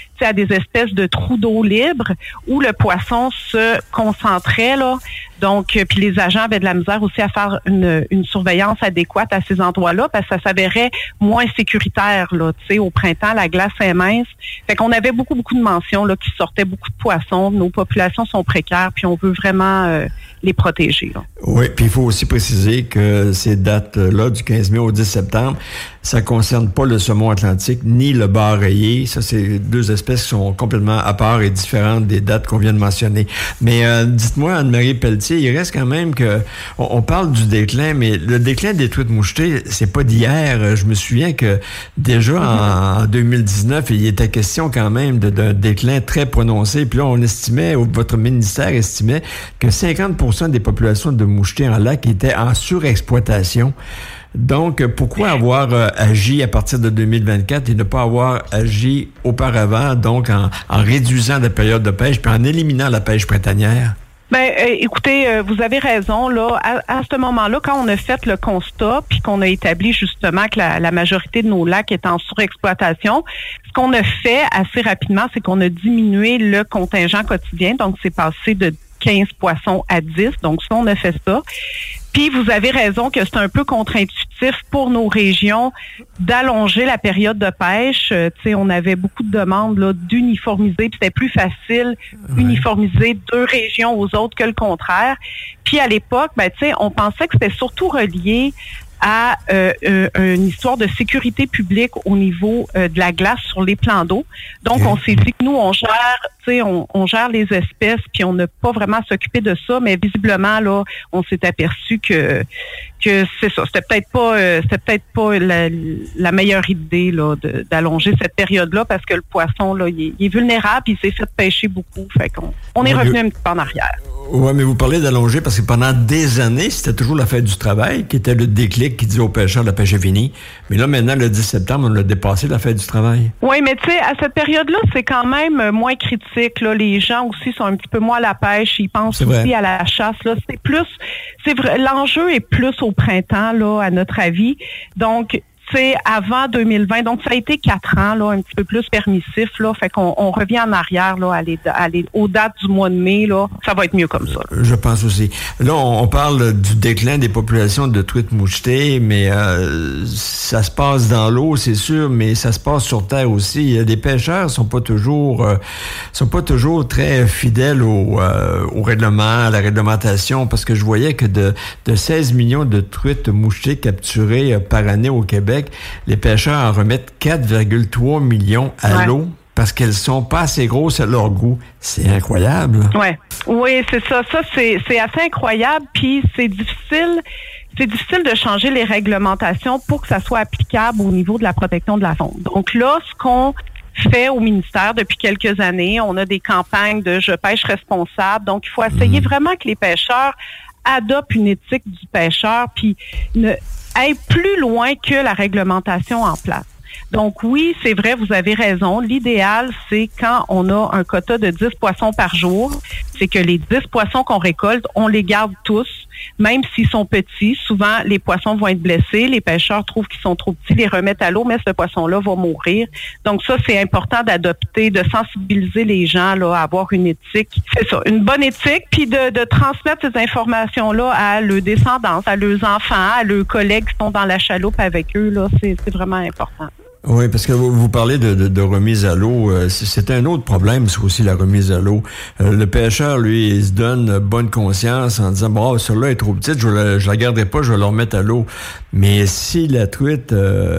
espèces de trous d'eau libres où le poisson se concentrait, là. Donc, puis les agents avaient de la misère aussi à faire une surveillance adéquate à ces endroits-là parce que ça s'avérait moins sécuritaire, là. Tu sais, au printemps, la glace est mince. Fait qu'on avait beaucoup de mentions, là, qui sortaient beaucoup de poissons. Nos populations sont précaires, puis on veut vraiment les protéger, là. Oui, puis il faut aussi préciser que ces dates-là, du 15 mai au 10 septembre, ça concerne pas le saumon atlantique ni le bar rayé. Ça, c'est 2 espèces qui sont complètement à part et différentes des dates qu'on vient de mentionner. Mais dites-moi, Anne-Marie Pelletier, il reste quand même que on parle du déclin, mais le déclin des truites mouchetées, c'est pas d'hier. Je me souviens que déjà en 2019, il était question quand même d'un déclin très prononcé. Puis là, on estimait, votre ministère estimait que 50% des populations de mouchetés en lac étaient en surexploitation. Donc, pourquoi avoir agi à partir de 2024 et ne pas avoir agi auparavant, donc en réduisant la période de pêche puis en éliminant la pêche printanière? Ben, écoutez, vous avez raison, là. À ce moment-là, quand on a fait le constat puis qu'on a établi justement que la majorité de nos lacs est en surexploitation, ce qu'on a fait assez rapidement, c'est qu'on a diminué le contingent quotidien. Donc, c'est passé de 15 poissons à 10. Donc, ça, on a fait ça. Puis, vous avez raison que c'est un peu contre-intuitif pour nos régions d'allonger la période de pêche. Tu sais, on avait beaucoup de demandes là, d'uniformiser, puis c'était plus facile uniformiser 2 régions aux autres que le contraire. Puis, à l'époque, ben, tu sais, on pensait que c'était surtout relié à une histoire de sécurité publique au niveau de la glace sur les plans d'eau. Donc, on s'est dit que nous, on gère les espèces, puis on n'a pas vraiment à s'occuper de ça, mais visiblement, là, on s'est aperçu que c'est ça. C'était peut-être pas la meilleure idée là d'allonger cette période-là parce que le poisson, là, il est vulnérable, il s'est fait pêcher beaucoup. Fait qu'on est revenu un petit peu en arrière. Oui, mais vous parlez d'allonger parce que pendant des années, c'était toujours la fête du travail qui était le déclic qui disait aux pêcheurs la pêche est finie. Mais là, maintenant, le 10 septembre, on a dépassé la fête du travail. Oui, mais tu sais, à cette période-là, c'est quand même moins critique. Là. Les gens aussi sont un petit peu moins à la pêche. Ils pensent aussi à la chasse. Là. C'est vrai, l'enjeu est plus au printemps, là, à notre avis. Donc, c'est avant 2020. Donc, ça a été 4 ans, là, un petit peu plus permissif, là. Fait qu'on revient en arrière, là, aller aux dates du mois de mai, là. Ça va être mieux comme ça. Je pense aussi. Là, on parle du déclin des populations de truites mouchetées, mais ça se passe dans l'eau, c'est sûr, mais ça se passe sur terre aussi. Les pêcheurs sont pas toujours très fidèles au règlement, à la réglementation, parce que je voyais que de 16 millions de truites mouchetées capturées par année au Québec, les pêcheurs en remettent 4,3 millions à l'eau parce qu'elles sont pas assez grosses à leur goût. C'est incroyable. Ouais. Oui, c'est ça. Ça, c'est assez incroyable. Puis c'est difficile de changer les réglementations pour que ça soit applicable au niveau de la protection de la faune. Donc là, ce qu'on fait au ministère depuis quelques années, on a des campagnes de « Je pêche responsable ». Donc, il faut essayer vraiment que les pêcheurs adoptent une éthique du pêcheur puis aille plus loin que la réglementation en place. Donc oui, c'est vrai, vous avez raison. L'idéal, c'est quand on a un quota de 10 poissons par jour, c'est que les 10 poissons qu'on récolte, on les garde tous, même s'ils sont petits. Souvent, les poissons vont être blessés. Les pêcheurs trouvent qu'ils sont trop petits, les remettent à l'eau, mais ce poisson-là va mourir. Donc ça, c'est important d'adopter, de sensibiliser les gens là, à avoir une éthique. C'est ça, une bonne éthique, puis de transmettre ces informations-là à leurs descendants, à leurs enfants, à leurs collègues qui sont dans la chaloupe avec eux. Là, c'est vraiment important. Oui, parce que vous parlez de remise à l'eau. C'est un autre problème, c'est aussi la remise à l'eau. Le pêcheur, lui, il se donne bonne conscience en disant, bon, celle-là est trop petite, je la garderai pas, je vais la remettre à l'eau. Mais si la truite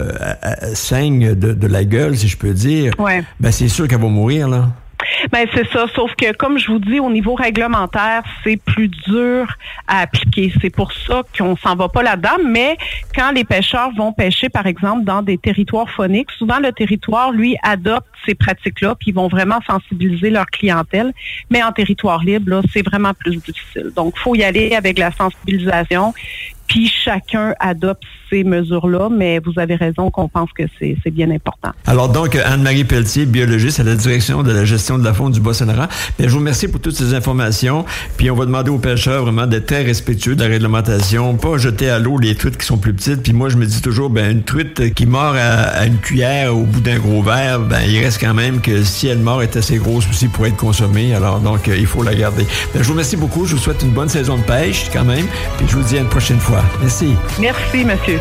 saigne de la gueule, si je peux dire, ben c'est sûr qu'elle va mourir, là. Ben c'est ça, sauf que comme je vous dis, au niveau réglementaire, c'est plus dur à appliquer. C'est pour ça qu'on s'en va pas là-dedans, mais quand les pêcheurs vont pêcher, par exemple, dans des territoires fauniques, souvent le territoire, lui, adopte ces pratiques-là, puis ils vont vraiment sensibiliser leur clientèle. Mais en territoire libre, là, c'est vraiment plus difficile. Donc, il faut y aller avec la sensibilisation, puis chacun adopte ces mesures-là, mais vous avez raison qu'on pense que c'est bien important. Alors donc, Anne-Marie Pelletier, biologiste à la direction de la gestion de la faune du Bas-Saint-Laurent. Bien, je vous remercie pour toutes ces informations, puis on va demander aux pêcheurs vraiment d'être très respectueux de la réglementation, pas jeter à l'eau les truites qui sont plus petites, puis moi je me dis toujours, ben une truite qui mord à une cuillère au bout d'un gros verre, ben il reste quand même que si elle mord est assez grosse aussi pour être consommée, alors donc il faut la garder. Ben, je vous remercie beaucoup, je vous souhaite une bonne saison de pêche quand même, puis je vous dis à une prochaine fois. Merci. Merci, monsieur.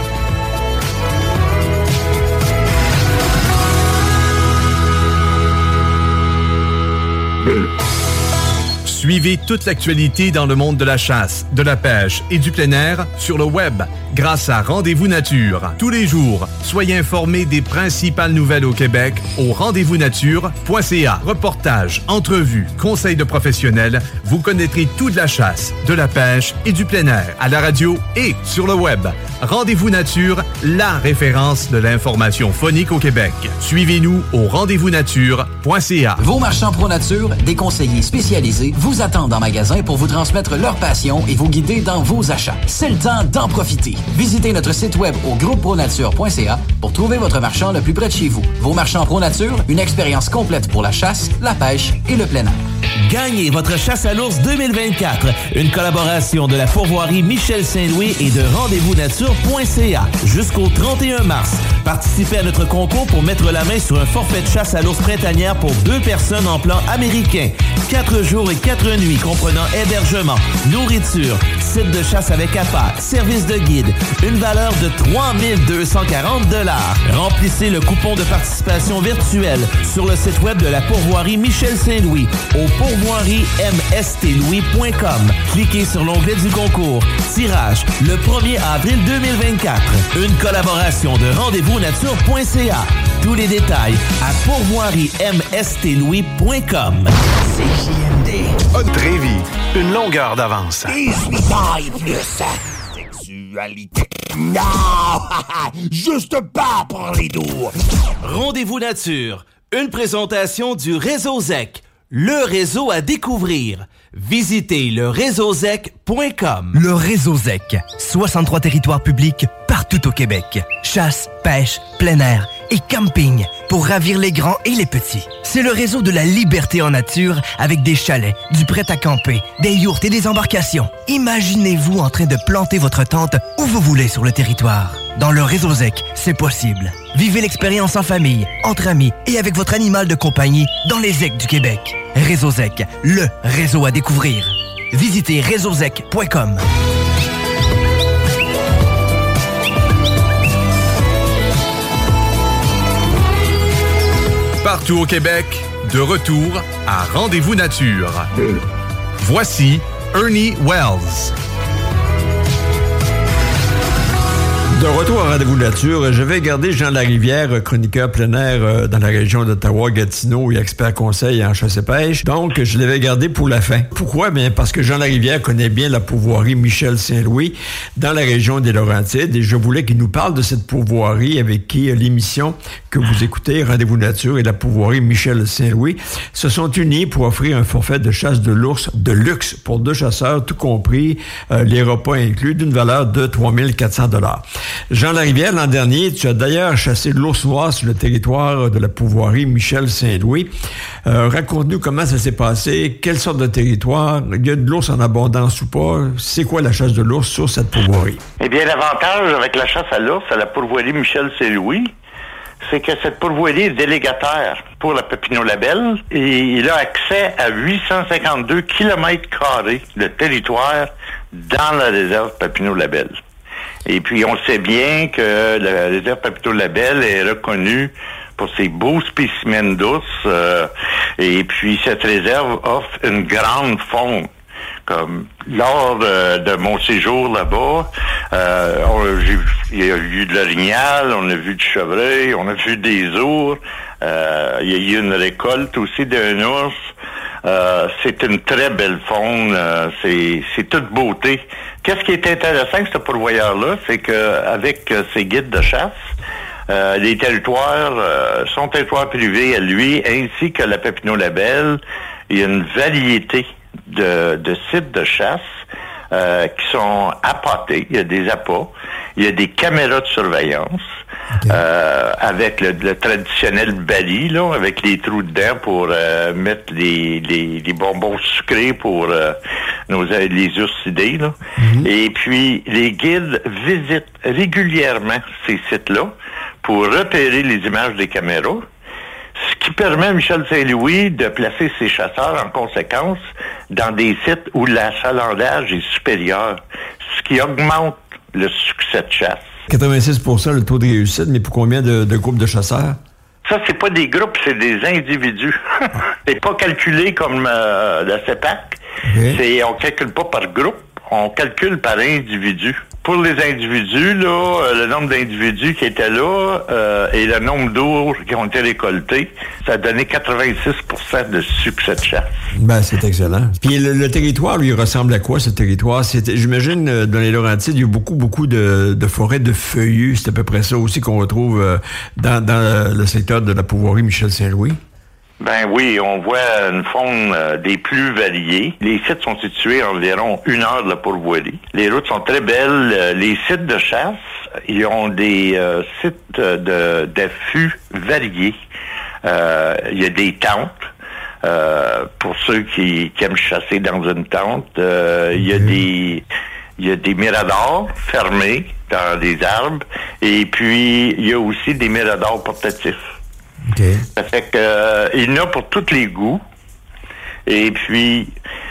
Suivez toute l'actualité dans le monde de la chasse, de la pêche et du plein air sur le web grâce à Rendez-vous Nature. Tous les jours, soyez informés des principales nouvelles au Québec au rendez-vous-nature.ca. Reportages, entrevues, conseils de professionnels, vous connaîtrez tout de la chasse, de la pêche et du plein air à la radio et sur le web. Rendez-vous Nature, la référence de l'information faunique au Québec. Suivez-nous au rendez-vous-nature.ca. Vos marchands Pro Nature, des conseillers spécialisés, vous attendent en magasin pour vous transmettre leur passion et vous guider dans vos achats. C'est le temps d'en profiter. Visitez notre site web au groupepronature.ca pour trouver votre marchand le plus près de chez vous. Vos marchands Pro Nature, une expérience complète pour la chasse, la pêche et le plein air. Gagnez votre chasse à l'ours 2024, une collaboration de la fourvoirie Michel Saint-Louis et de rendez-vous-nature.ca. Jusqu'au 31 mars, participez à notre concours pour mettre la main sur un forfait de chasse à l'ours printanière pour 2 personnes en plan américain. 4 jours et 4 nuits comprenant hébergement, nourriture, site de chasse avec appât, service de guide, une valeur de 3 240 $. Remplissez le coupon de participation virtuelle sur le site web de la pourvoirie Michel Saint-Louis au pourvoiriemstlouis.com. Cliquez sur l'onglet du concours. Tirage le 1er avril 2024. Une collaboration de rendez-vous-nature.ca. Tous les détails à pourvoiriemstlouis.com. CJMD. Trévis, une longueur d'avance. 18 ans et plus. Sexualité. Non! Juste pas pour les doux. Rendez-vous Nature. Une présentation du Réseau ZEC. le réseau à découvrir. Visitez leréseauzec.com. Le Réseau ZEC, 63 territoires publics partout au Québec. Chasse, pêche, plein air et camping pour ravir les grands et les petits. C'est le réseau de la liberté en nature avec des chalets, du prêt-à-camper, des yourtes et des embarcations. Imaginez-vous en train de planter votre tente où vous voulez sur le territoire. Dans le Réseau ZEC, c'est possible. Vivez l'expérience en famille, entre amis et avec votre animal de compagnie dans les ZEC du Québec. Réseau ZEC, le réseau à découvrir. Visitez réseauzec.com. Partout au Québec, de retour à Rendez-vous Nature. Voici Ernie Wells. De retour à Rendez-vous Nature, je vais garder Jean Larivière, chroniqueur plein air dans la région d'Ottawa-Gatineau et expert conseil en chasse et pêche. Donc, je l'avais gardé pour la fin. Pourquoi? Bien, parce que Jean Larivière connaît bien la pourvoirie Michel Saint-Louis dans la région des Laurentides et je voulais qu'il nous parle de cette pourvoirie avec qui l'émission que vous écoutez, Rendez-vous Nature et la pourvoirie Michel Saint-Louis, se sont unis pour offrir un forfait de chasse de l'ours de luxe pour 2 chasseurs, tout compris, les repas inclus, d'une valeur de 3 400 $. Jean Larivière, l'an dernier, tu as d'ailleurs chassé l'ours noir sur le territoire de la pourvoirie Michel Saint-Louis. Raconte-nous comment ça s'est passé, quelle sorte de territoire, il y a de l'ours en abondance ou pas, c'est quoi la chasse de l'ours sur cette pourvoirie? Eh bien, l'avantage avec la chasse à l'ours à la pourvoirie Michel Saint-Louis, c'est que cette pourvoirie est délégataire pour la Papineau-Labelle et il a accès à 852 km² de territoire dans la réserve Papineau-Labelle. Et puis, on sait bien que la réserve Papineau-Labelle est reconnue pour ses beaux spécimens d'ours. Et puis, cette réserve offre une grande faune. Comme lors de mon séjour là-bas, il y a eu de l'orignal, on a vu du chevreuil, on a vu des ours. Il y a eu une récolte aussi d'un ours. C'est une très belle faune, c'est toute beauté. Qu'est-ce qui est intéressant avec ce pourvoyeur-là, c'est qu'avec ses guides de chasse, les territoires, son territoire privé à lui, ainsi que la Papineau-Labelle, il y a une variété de sites de chasse qui sont appâtés. Il y a des appâts, il y a des caméras de surveillance, avec le traditionnel bali, là, avec les trous dedans pour mettre les bonbons sucrés pour les ursidés. Là. Et puis, les guides visitent régulièrement ces sites-là pour repérer les images des caméras, ce qui permet à Michel Saint-Louis de placer ses chasseurs en conséquence dans des sites où l'achalandage est supérieur, ce qui augmente le succès de chasse. 86% le taux de réussite, mais pour combien de groupes de chasseurs? Ça, c'est pas des groupes, c'est des individus. C'est pas calculé comme la CEPAC. On calcule pas par groupe, on calcule par individu. Pour les individus, là, le nombre d'individus qui étaient là et le nombre d'ours qui ont été récoltés, ça a donné 86% de succès de chasse. Ben, c'est excellent. Puis le territoire, lui, ressemble à quoi, ce territoire? J'imagine, dans les Laurentides, il y a beaucoup de forêts de feuillus. C'est à peu près ça aussi qu'on retrouve dans le secteur de la pourvoirie Michel Saint-Louis. Ben oui, on voit une faune des plus variées. Les sites sont situés à environ 1 heure de la pourvoirie. Les routes sont très belles. Les sites de chasse, ils ont des sites d'affût variés. Il y a des tentes. Pour ceux qui aiment chasser dans une tente, il y a des miradors fermés dans des arbres. Et puis, il y a aussi des miradors portatifs. Okay. Ça fait que il y en a pour tous les goûts. Et puis,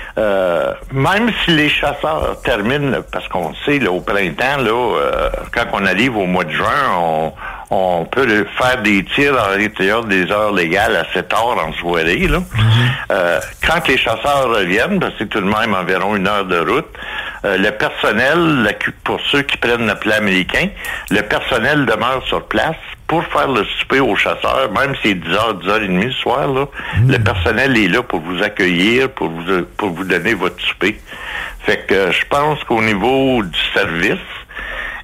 même si les chasseurs terminent, parce qu'on sait, là, au printemps, là, quand on arrive au mois de juin, on peut faire des tirs à l'intérieur des heures légales à 7 heures en soirée. Là. Quand les chasseurs reviennent, parce que c'est tout de même environ 1 heure de route, le personnel, pour ceux qui prennent le plan américain, le personnel demeure sur place pour faire le souper aux chasseurs, même si c'est 10h, 10h30 le soir, là, le personnel est là pour vous accueillir, pour vous donner votre souper. Fait que je pense qu'au niveau du service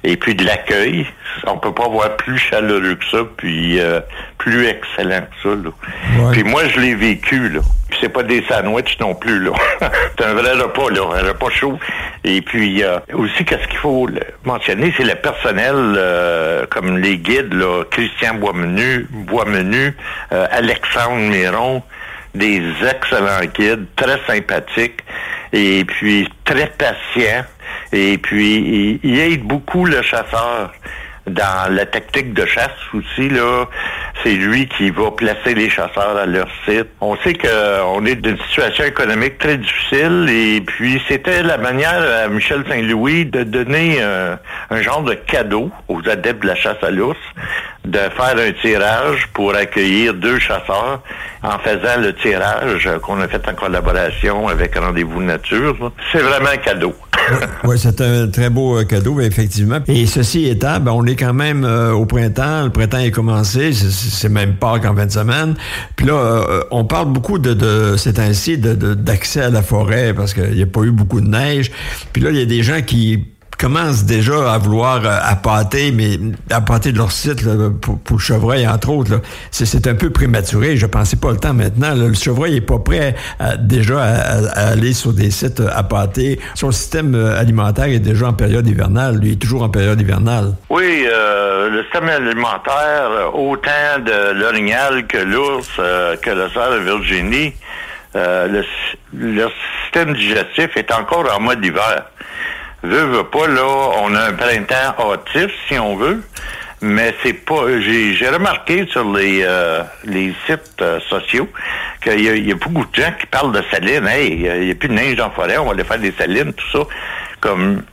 et puis de l'accueil. On peut pas avoir plus chaleureux que ça, puis... on peut pas avoir plus chaleureux que ça, puis plus excellent que ça, là. Ouais. Puis moi, je l'ai vécu, là. Puis c'est pas des sandwichs non plus, là. C'est un vrai repas, là, un repas chaud. Et puis, aussi, qu'est-ce qu'il faut mentionner, c'est le personnel, comme les guides, là, Christian Boismenu, Alexandre Miron, des excellents guides, très sympathiques, et puis très patients. Et puis, il aide beaucoup le chasseur dans la technique de chasse aussi, là. C'est lui qui va placer les chasseurs à leur site. On sait qu'on est d'une situation économique très difficile et puis c'était la manière à Michel Saint-Louis de donner un genre de cadeau aux adeptes de la chasse à l'ours, de faire un tirage pour accueillir 2 chasseurs en faisant le tirage qu'on a fait en collaboration avec Rendez-vous Nature. Là. C'est vraiment un cadeau. Oui, c'est un très beau cadeau, effectivement. Et ceci étant, on est quand même au printemps. Le printemps est commencé. C'est même Pâques en fin de semaine. Puis là, on parle beaucoup de ces temps-ci d'accès à la forêt parce qu'il n'y a pas eu beaucoup de neige. Puis là, il y a des gens qui commencent déjà à vouloir appâter de leur site là, pour le chevreuil, entre autres. Là. C'est un peu prématuré. Je pensais pas le temps maintenant. Là. Le chevreuil est pas prêt déjà à aller sur des sites appâtés. Son système alimentaire est déjà en période hivernale. Lui est toujours en période hivernale. Oui, le système alimentaire, autant de l'orignal que l'ours, que le cerf de Virginie, le système digestif est encore en mode hiver. Veut pas, là, on a un printemps hâtif, si on veut, mais c'est pas... J'ai remarqué sur les sites sociaux qu'il y a beaucoup de gens qui parlent de salines. Hey, il n'y a plus de neige en forêt, on va aller faire des salines, tout ça. Comme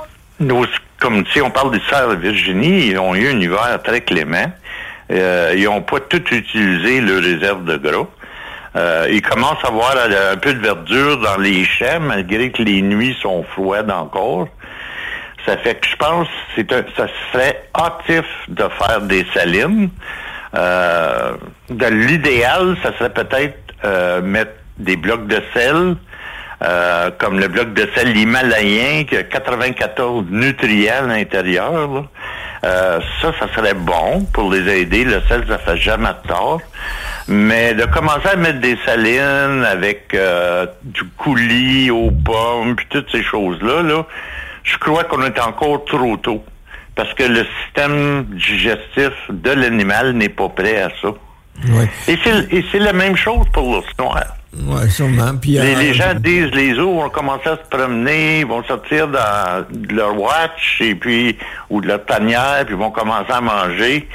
si on parle des cerfs de Virginie, ils ont eu un hiver très clément. Ils n'ont pas tout utilisé leur réserve de gras. Il commence à avoir un peu de verdure dans les champs, malgré que les nuits sont froides encore. Ça fait que je pense que ça serait hâtif de faire des salines. Dans l'idéal, ça serait peut-être mettre des blocs de sel, comme le bloc de sel himalayen qui a 94 nutriments à l'intérieur. Là. Ça serait bon pour les aider. Le sel, ça fait jamais de tort. Mais de commencer à mettre des salines avec du coulis aux pommes, puis toutes ces choses-là, là, je crois qu'on est encore trop tôt. Parce que le système digestif de l'animal n'est pas prêt à ça. Ouais. Et c'est la même chose pour l'ours noir. Oui, sûrement. Puis, les gens disent les ours vont commencer à se promener, vont sortir de leur watch et puis ou de leur tanière, puis vont commencer à manger.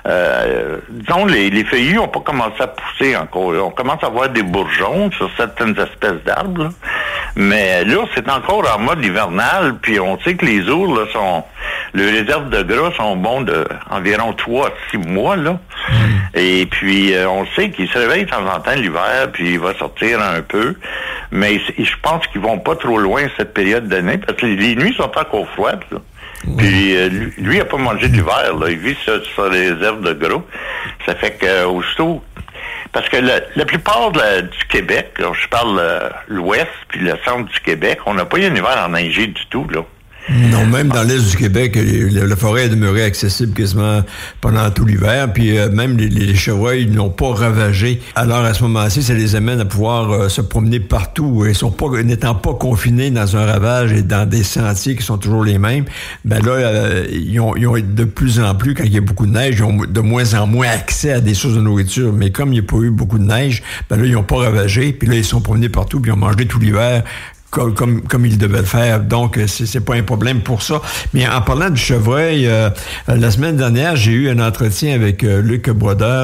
Disons, les feuillus n'ont pas commencé à pousser encore. On commence à voir des bourgeons sur certaines espèces d'arbres. Là. Mais là, c'est encore en mode hivernal, puis on sait que les ours, là, les réserves de gras sont bons de environ 3 à 6 mois, là. Et puis, on sait qu'ils se réveillent de temps en temps l'hiver, puis il va sortir un peu. Mais je pense qu'ils vont pas trop loin cette période d'année, parce que les nuits sont encore froides, là. Puis lui, il n'a pas mangé d'hiver, là. Il vit sur les réserves de gras. Ça fait que aussitôt... Parce que la plupart du Québec, là, je parle l'ouest puis le centre du Québec, on n'a pas eu un hiver enneigé du tout, là. Non, même dans l'est du Québec, la forêt est demeurée accessible quasiment pendant tout l'hiver, puis même les chevreuils n'ont pas ravagé. Alors à ce moment-ci, ça les amène à pouvoir se promener partout. Ils sont pas, n'étant pas confinés dans un ravage et dans des sentiers qui sont toujours les mêmes, ben là, ils ont de plus en plus, quand il y a beaucoup de neige, ils ont de moins en moins accès à des sources de nourriture. Mais comme il n'y a pas eu beaucoup de neige, ben là, ils n'ont pas ravagé, puis là, ils sont promenés partout, puis ils ont mangé tout l'hiver. Comme il devait le faire. Donc, c'est pas un problème pour ça. Mais en parlant du chevreuil, la semaine dernière, j'ai eu un entretien avec Luc Brodeur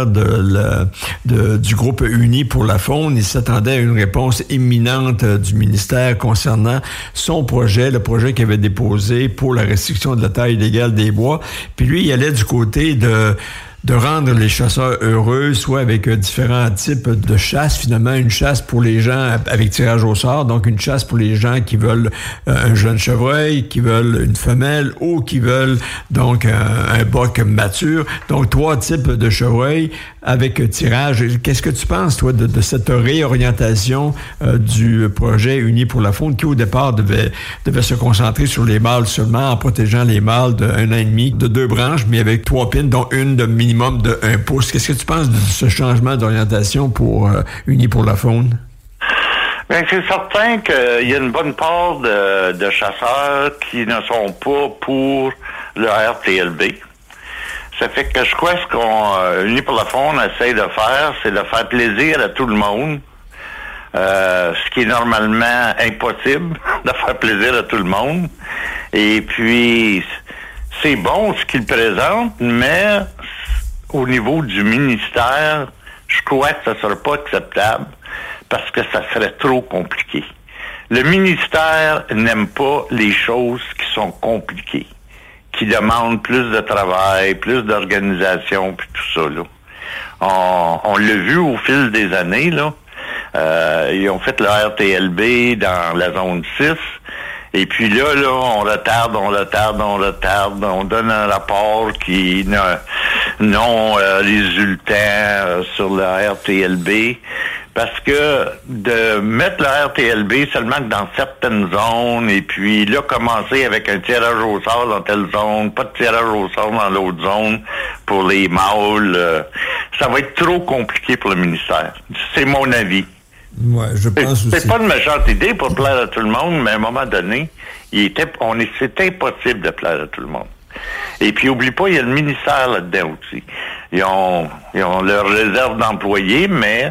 du groupe Uni pour la faune. Il s'attendait à une réponse imminente du ministère concernant son projet, le projet qu'il avait déposé pour la restriction de la taille légale des bois. Puis lui, il allait du côté rendre les chasseurs heureux, soit avec différents types de chasse. Finalement, une chasse pour les gens avec tirage au sort, donc une chasse pour les gens qui veulent un jeune chevreuil, qui veulent une femelle ou qui veulent donc un boc mature. Donc 3 types de chevreuils avec tirage. Qu'est-ce que tu penses, toi, de cette réorientation du projet Unis pour la faune qui, au départ, devait se concentrer sur les mâles seulement, en protégeant les mâles de 1 an et demi, de 2 branches, mais avec 3 pins, dont une de minimum de 1 pouce. Qu'est-ce que tu penses de ce changement d'orientation pour Unis pour la faune? Bien, c'est certain qu'il y a une bonne part de chasseurs qui ne sont pas pour le RTLB. Ça fait que je crois que ce qu'on Unis pour la faune essaie de faire, c'est de faire plaisir à tout le monde. Ce qui est normalement impossible, de faire plaisir à tout le monde. Et puis, c'est bon ce qu'ils présentent, mais au niveau du ministère, je crois que ça ne sera pas acceptable parce que ça serait trop compliqué. Le ministère n'aime pas les choses qui sont compliquées, qui demandent plus de travail, plus d'organisation, puis tout ça, là. On l'a vu au fil des années, là. Ils ont fait le RTLB dans la zone 6. Et puis là, on retarde, on donne un rapport qui non résultant sur le RTLB. Parce que de mettre le RTLB seulement que dans certaines zones, et puis là, commencer avec un tirage au sort dans telle zone, pas de tirage au sort dans l'autre zone pour les mâles, ça va être trop compliqué pour le ministère. C'est mon avis. Ouais, je pense aussi. C'est pas une méchante idée pour plaire à tout le monde, mais à un moment donné, c'est impossible de plaire à tout le monde. Et puis, oublie pas, il y a le ministère là-dedans aussi. Ils ont leur réserve d'employés, mais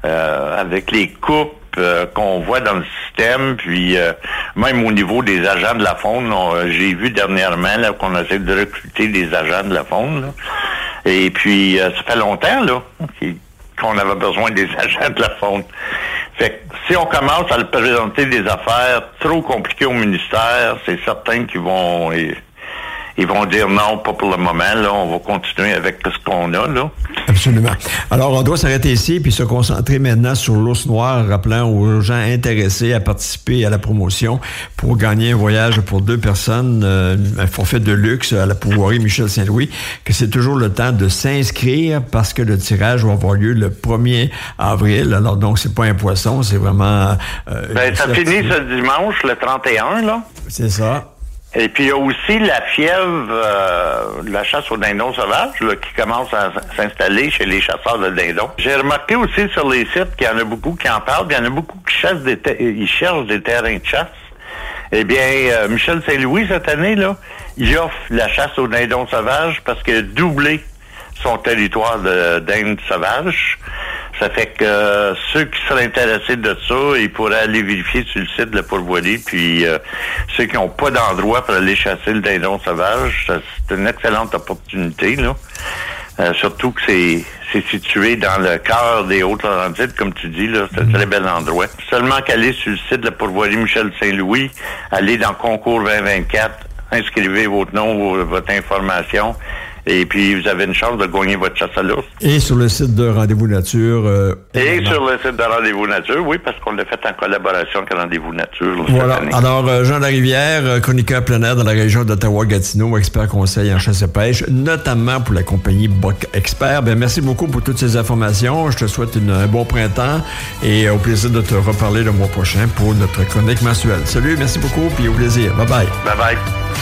avec les coupes qu'on voit dans le système, puis même au niveau des agents de la faune, j'ai vu dernièrement là, qu'on essaie de recruter des agents de la faune. Là. Et puis, ça fait longtemps là qu'on avait besoin des agents de la faune. Fait que si on commence à le présenter des affaires trop compliquées au ministère, c'est certain qu'ils vont dire non, pas pour le moment. Là, on va continuer avec ce qu'on a. Là. Absolument. Alors, on doit s'arrêter ici puis se concentrer maintenant sur l'ours noir, rappelant aux gens intéressés à participer à la promotion pour gagner un voyage pour 2 personnes, un forfait de luxe à la pourvoirie Michel Saint-Louis, que c'est toujours le temps de s'inscrire parce que le tirage va avoir lieu le 1er avril. Alors, donc, c'est pas un poisson, c'est vraiment... ça finit ce dimanche, le 31, là. C'est ça. Et puis, il y a aussi la fièvre, la chasse aux dindons sauvages, là, qui commence à s'installer chez les chasseurs de dindons. J'ai remarqué aussi sur les sites qu'il y en a beaucoup qui en parlent, il y en a beaucoup qui cherchent des terrains de chasse. Eh bien, Michel Saint-Louis, cette année, là, il offre la chasse aux dindons sauvages parce qu'il a doublé son territoire de dindes sauvages. Ça fait que ceux qui seraient intéressés de ça, ils pourraient aller vérifier sur le site de la pourvoirie. Puis ceux qui n'ont pas d'endroit pour aller chasser le dindon sauvage, c'est une excellente opportunité, là. Surtout que c'est situé dans le cœur des Hautes-Laurentides, comme tu dis, là. C'est un très bel endroit. Seulement qu'aller sur le site de la pourvoirie Michel Saint-Louis, aller dans Concours 2024, inscrivez votre nom, votre information. Et puis, vous avez une chance de gagner votre chasse à l'ours. Et sur le site de Rendez-vous Nature. Et sur le site de Rendez-vous Nature, oui, parce qu'on l'a fait en collaboration avec Rendez-vous Nature. Là, voilà. Cette année. Alors, Jean Larivière, chroniqueur plein air dans la région d'Ottawa-Gatineau, expert conseil en chasse et pêche, notamment pour la compagnie Boc Expert. Ben, merci beaucoup pour toutes ces informations. Je te souhaite un bon printemps et au plaisir de te reparler le mois prochain pour notre chronique mensuelle. Salut, merci beaucoup, puis au plaisir. Bye-bye. Bye-bye.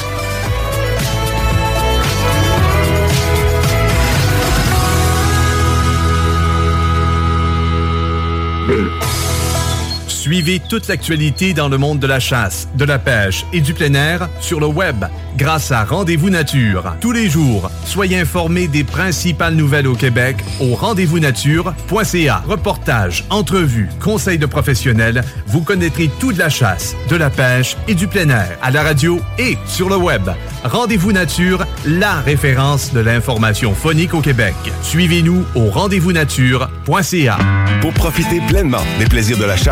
Suivez toute l'actualité dans le monde de la chasse, de la pêche et du plein air sur le web grâce à Rendez-vous Nature. Tous les jours, soyez informés des principales nouvelles au Québec au rendez-vous-nature.ca. Reportages, entrevues, conseils de professionnels, vous connaîtrez tout de la chasse, de la pêche et du plein air à la radio et sur le web. Rendez-vous Nature, la référence de l'information phonique au Québec. Suivez-nous au rendez-vous-nature.ca. Pour profiter pleinement des plaisirs de la chasse ou pour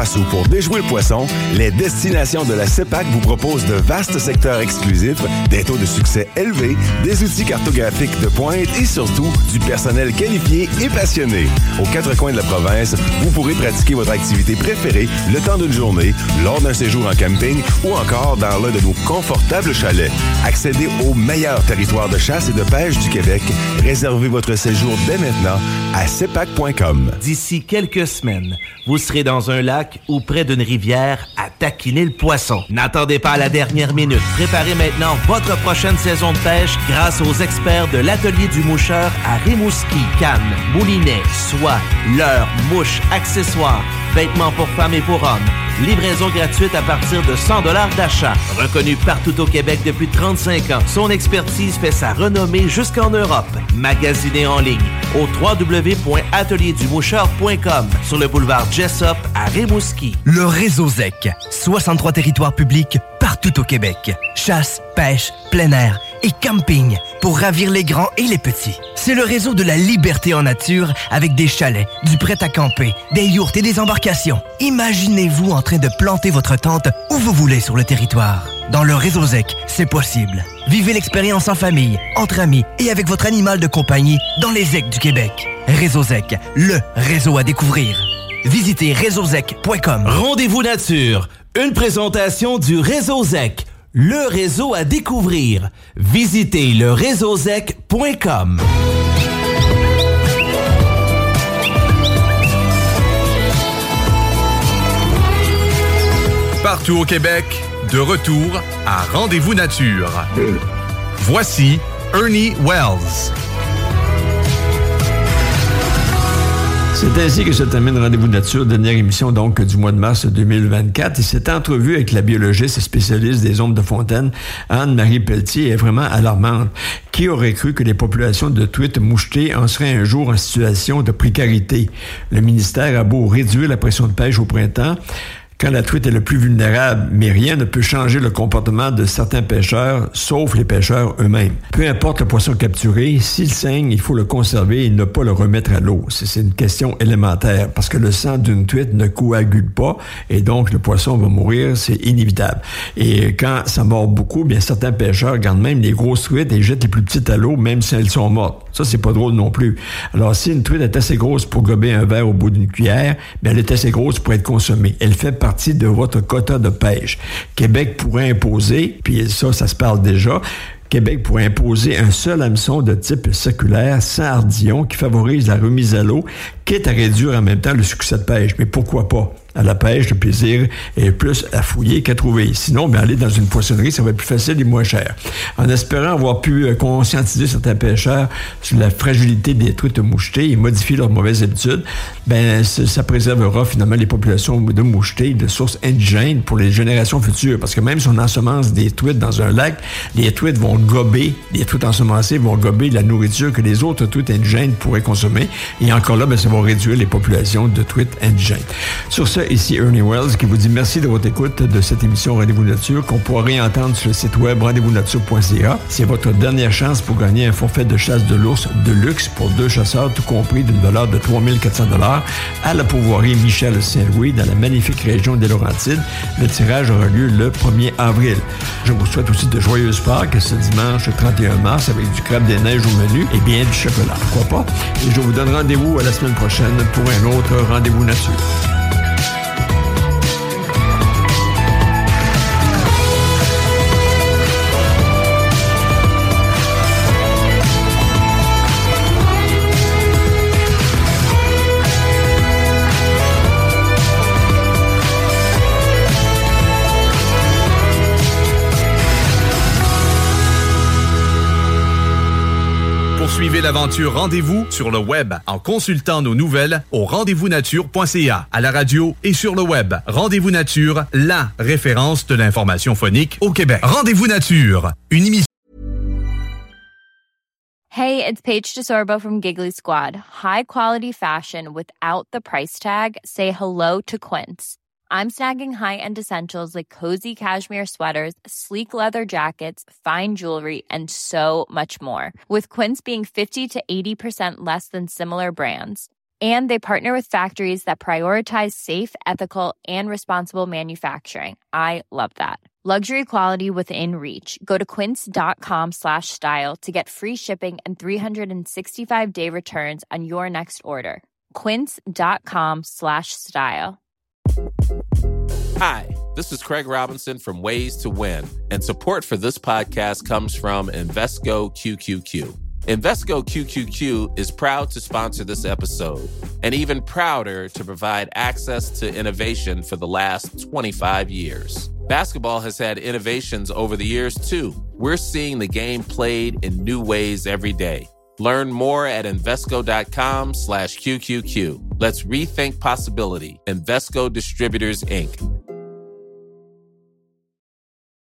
pour déjouer le poisson, les destinations de la CEPAC vous proposent de vastes secteurs exclusifs, des taux de succès élevés, des outils cartographiques de pointe et surtout du personnel qualifié et passionné. Aux quatre coins de la province, vous pourrez pratiquer votre activité préférée le temps d'une journée, lors d'un séjour en camping ou encore dans l'un de nos confortables chalets. Accédez au meilleur territoire de chasse et de pêche du Québec. Réservez votre séjour dès maintenant à cepac.com. D'ici quelques semaines, vous serez dans un lac ou près d'une rivière à taquiner le poisson. N'attendez pas à la dernière minute. Préparez maintenant votre prochaine saison de pêche grâce aux experts de l'Atelier du Moucheur à Rimouski, Cannes, Moulinet, soie, leurre, mouches, accessoires, vêtements pour femmes et pour hommes. Livraison gratuite à partir de 100 $ d'achat. Reconnu partout au Québec depuis 35 ans, son expertise fait sa renommée jusqu'en Europe. Magasinez en ligne au www.atelierdumocheur.com sur le boulevard Jessop à Rimouski. Le Réseau ZEC, 63 territoires publics partout au Québec. Chasse, pêche, plein air et camping pour ravir les grands et les petits. C'est le réseau de la liberté en nature avec des chalets, du prêt à camper, des yourts et des embarcations. Imaginez-vous en train de planter votre tente où vous voulez sur le territoire. Dans le Réseau ZEC, c'est possible. Vivez l'expérience en famille, entre amis et avec votre animal de compagnie dans les ZEC du Québec. Réseau ZEC, le réseau à découvrir. Visitez réseauzec.com. Rendez-vous nature, une présentation du Réseau ZEC, le réseau à découvrir. Visitez le réseauzec.com. Partout au Québec, de retour à Rendez-vous Nature. Voici Ernie Wells. C'est ainsi que se termine Rendez-vous Nature, dernière émission donc du mois de mars 2024. Et cette entrevue avec la biologiste spécialiste des ombres de fontaine, Anne-Marie Pelletier, est vraiment alarmante. Qui aurait cru que les populations de truites mouchetées en seraient un jour en situation de précarité? Le ministère a beau réduire la pression de pêche au printemps, quand la truite est le plus vulnérable, mais rien ne peut changer le comportement de certains pêcheurs, sauf les pêcheurs eux-mêmes. Peu importe le poisson capturé, s'il saigne, il faut le conserver et ne pas le remettre à l'eau. C'est une question élémentaire, parce que le sang d'une truite ne coagule pas, et donc le poisson va mourir, c'est inévitable. Et quand ça mord beaucoup, bien certains pêcheurs gardent même les grosses truites et jettent les plus petites à l'eau, même si elles sont mortes. Ça, c'est pas drôle non plus. Alors, si une truite est assez grosse pour gober un verre au bout d'une cuillère, bien elle est assez grosse pour être consommée. Elle fait partie de votre quota de pêche. Québec pourrait imposer, puis ça se parle déjà, Québec pourrait imposer un seul hameçon de type circulaire sans ardillon qui favorise la remise à l'eau, quitte à réduire en même temps le succès de pêche. Mais pourquoi pas? À la pêche, le plaisir est plus à fouiller qu'à trouver. Sinon, bien, aller dans une poissonnerie, ça va être plus facile et moins cher. En espérant avoir pu conscientiser certains pêcheurs sur la fragilité des truites mouchetées et modifier leurs mauvaises habitudes, ben ça préservera finalement les populations de mouchetées de sources indigènes pour les générations futures. Parce que même si on ensemence des truites dans un lac, les truites vont gober, les truites ensemencées vont gober la nourriture que les autres truites indigènes pourraient consommer. Et encore là, ben, ça va réduire les populations de truites indigènes. Sur ce, ici Ernie Wells qui vous dit merci de votre écoute de cette émission Rendez-vous Nature qu'on pourra réentendre sur le site web rendez-vous-nature.ca. C'est votre dernière chance pour gagner un forfait de chasse de l'ours de luxe pour 2 chasseurs, tout compris d'une valeur de 3 400 $ à la pourvoirie Michel Saint-Louis dans la magnifique région des Laurentides. Le tirage aura lieu le 1er avril. Je vous souhaite aussi de joyeuses Pâques ce dimanche 31 mars avec du crabe des neiges au menu et bien du chocolat. Pourquoi pas? Et je vous donne rendez-vous à la semaine prochaine pour un autre Rendez-vous Nature. Poursuivez l'aventure Rendez-vous sur le web en consultant nos nouvelles au rendez-vous-nature.ca, à la radio et sur le web. Rendez-vous Nature, la référence de l'information phonique au Québec. Rendez-vous Nature, une émission. Hey, it's Paige DeSorbo from Giggly Squad. High quality fashion without the price tag. Say hello to Quince. I'm snagging high-end essentials like cozy cashmere sweaters, sleek leather jackets, fine jewelry, and so much more. With Quince being 50 to 80% less than similar brands. And they partner with factories that prioritize safe, ethical, and responsible manufacturing. I love that. Luxury quality within reach. Go to quince.com/style to get free shipping and 365-day returns on your next order. Quince.com/style. Hi, this is Craig Robinson from Ways to Win, and support for this podcast comes from Invesco QQQ. Invesco QQQ is proud to sponsor this episode, and even prouder to provide access to innovation for the last 25 years. Basketball has had innovations over the years, too. We're seeing the game played in new ways every day. Learn more at Invesco.com/QQQ. Let's rethink possibility. Invesco Distributors, Inc.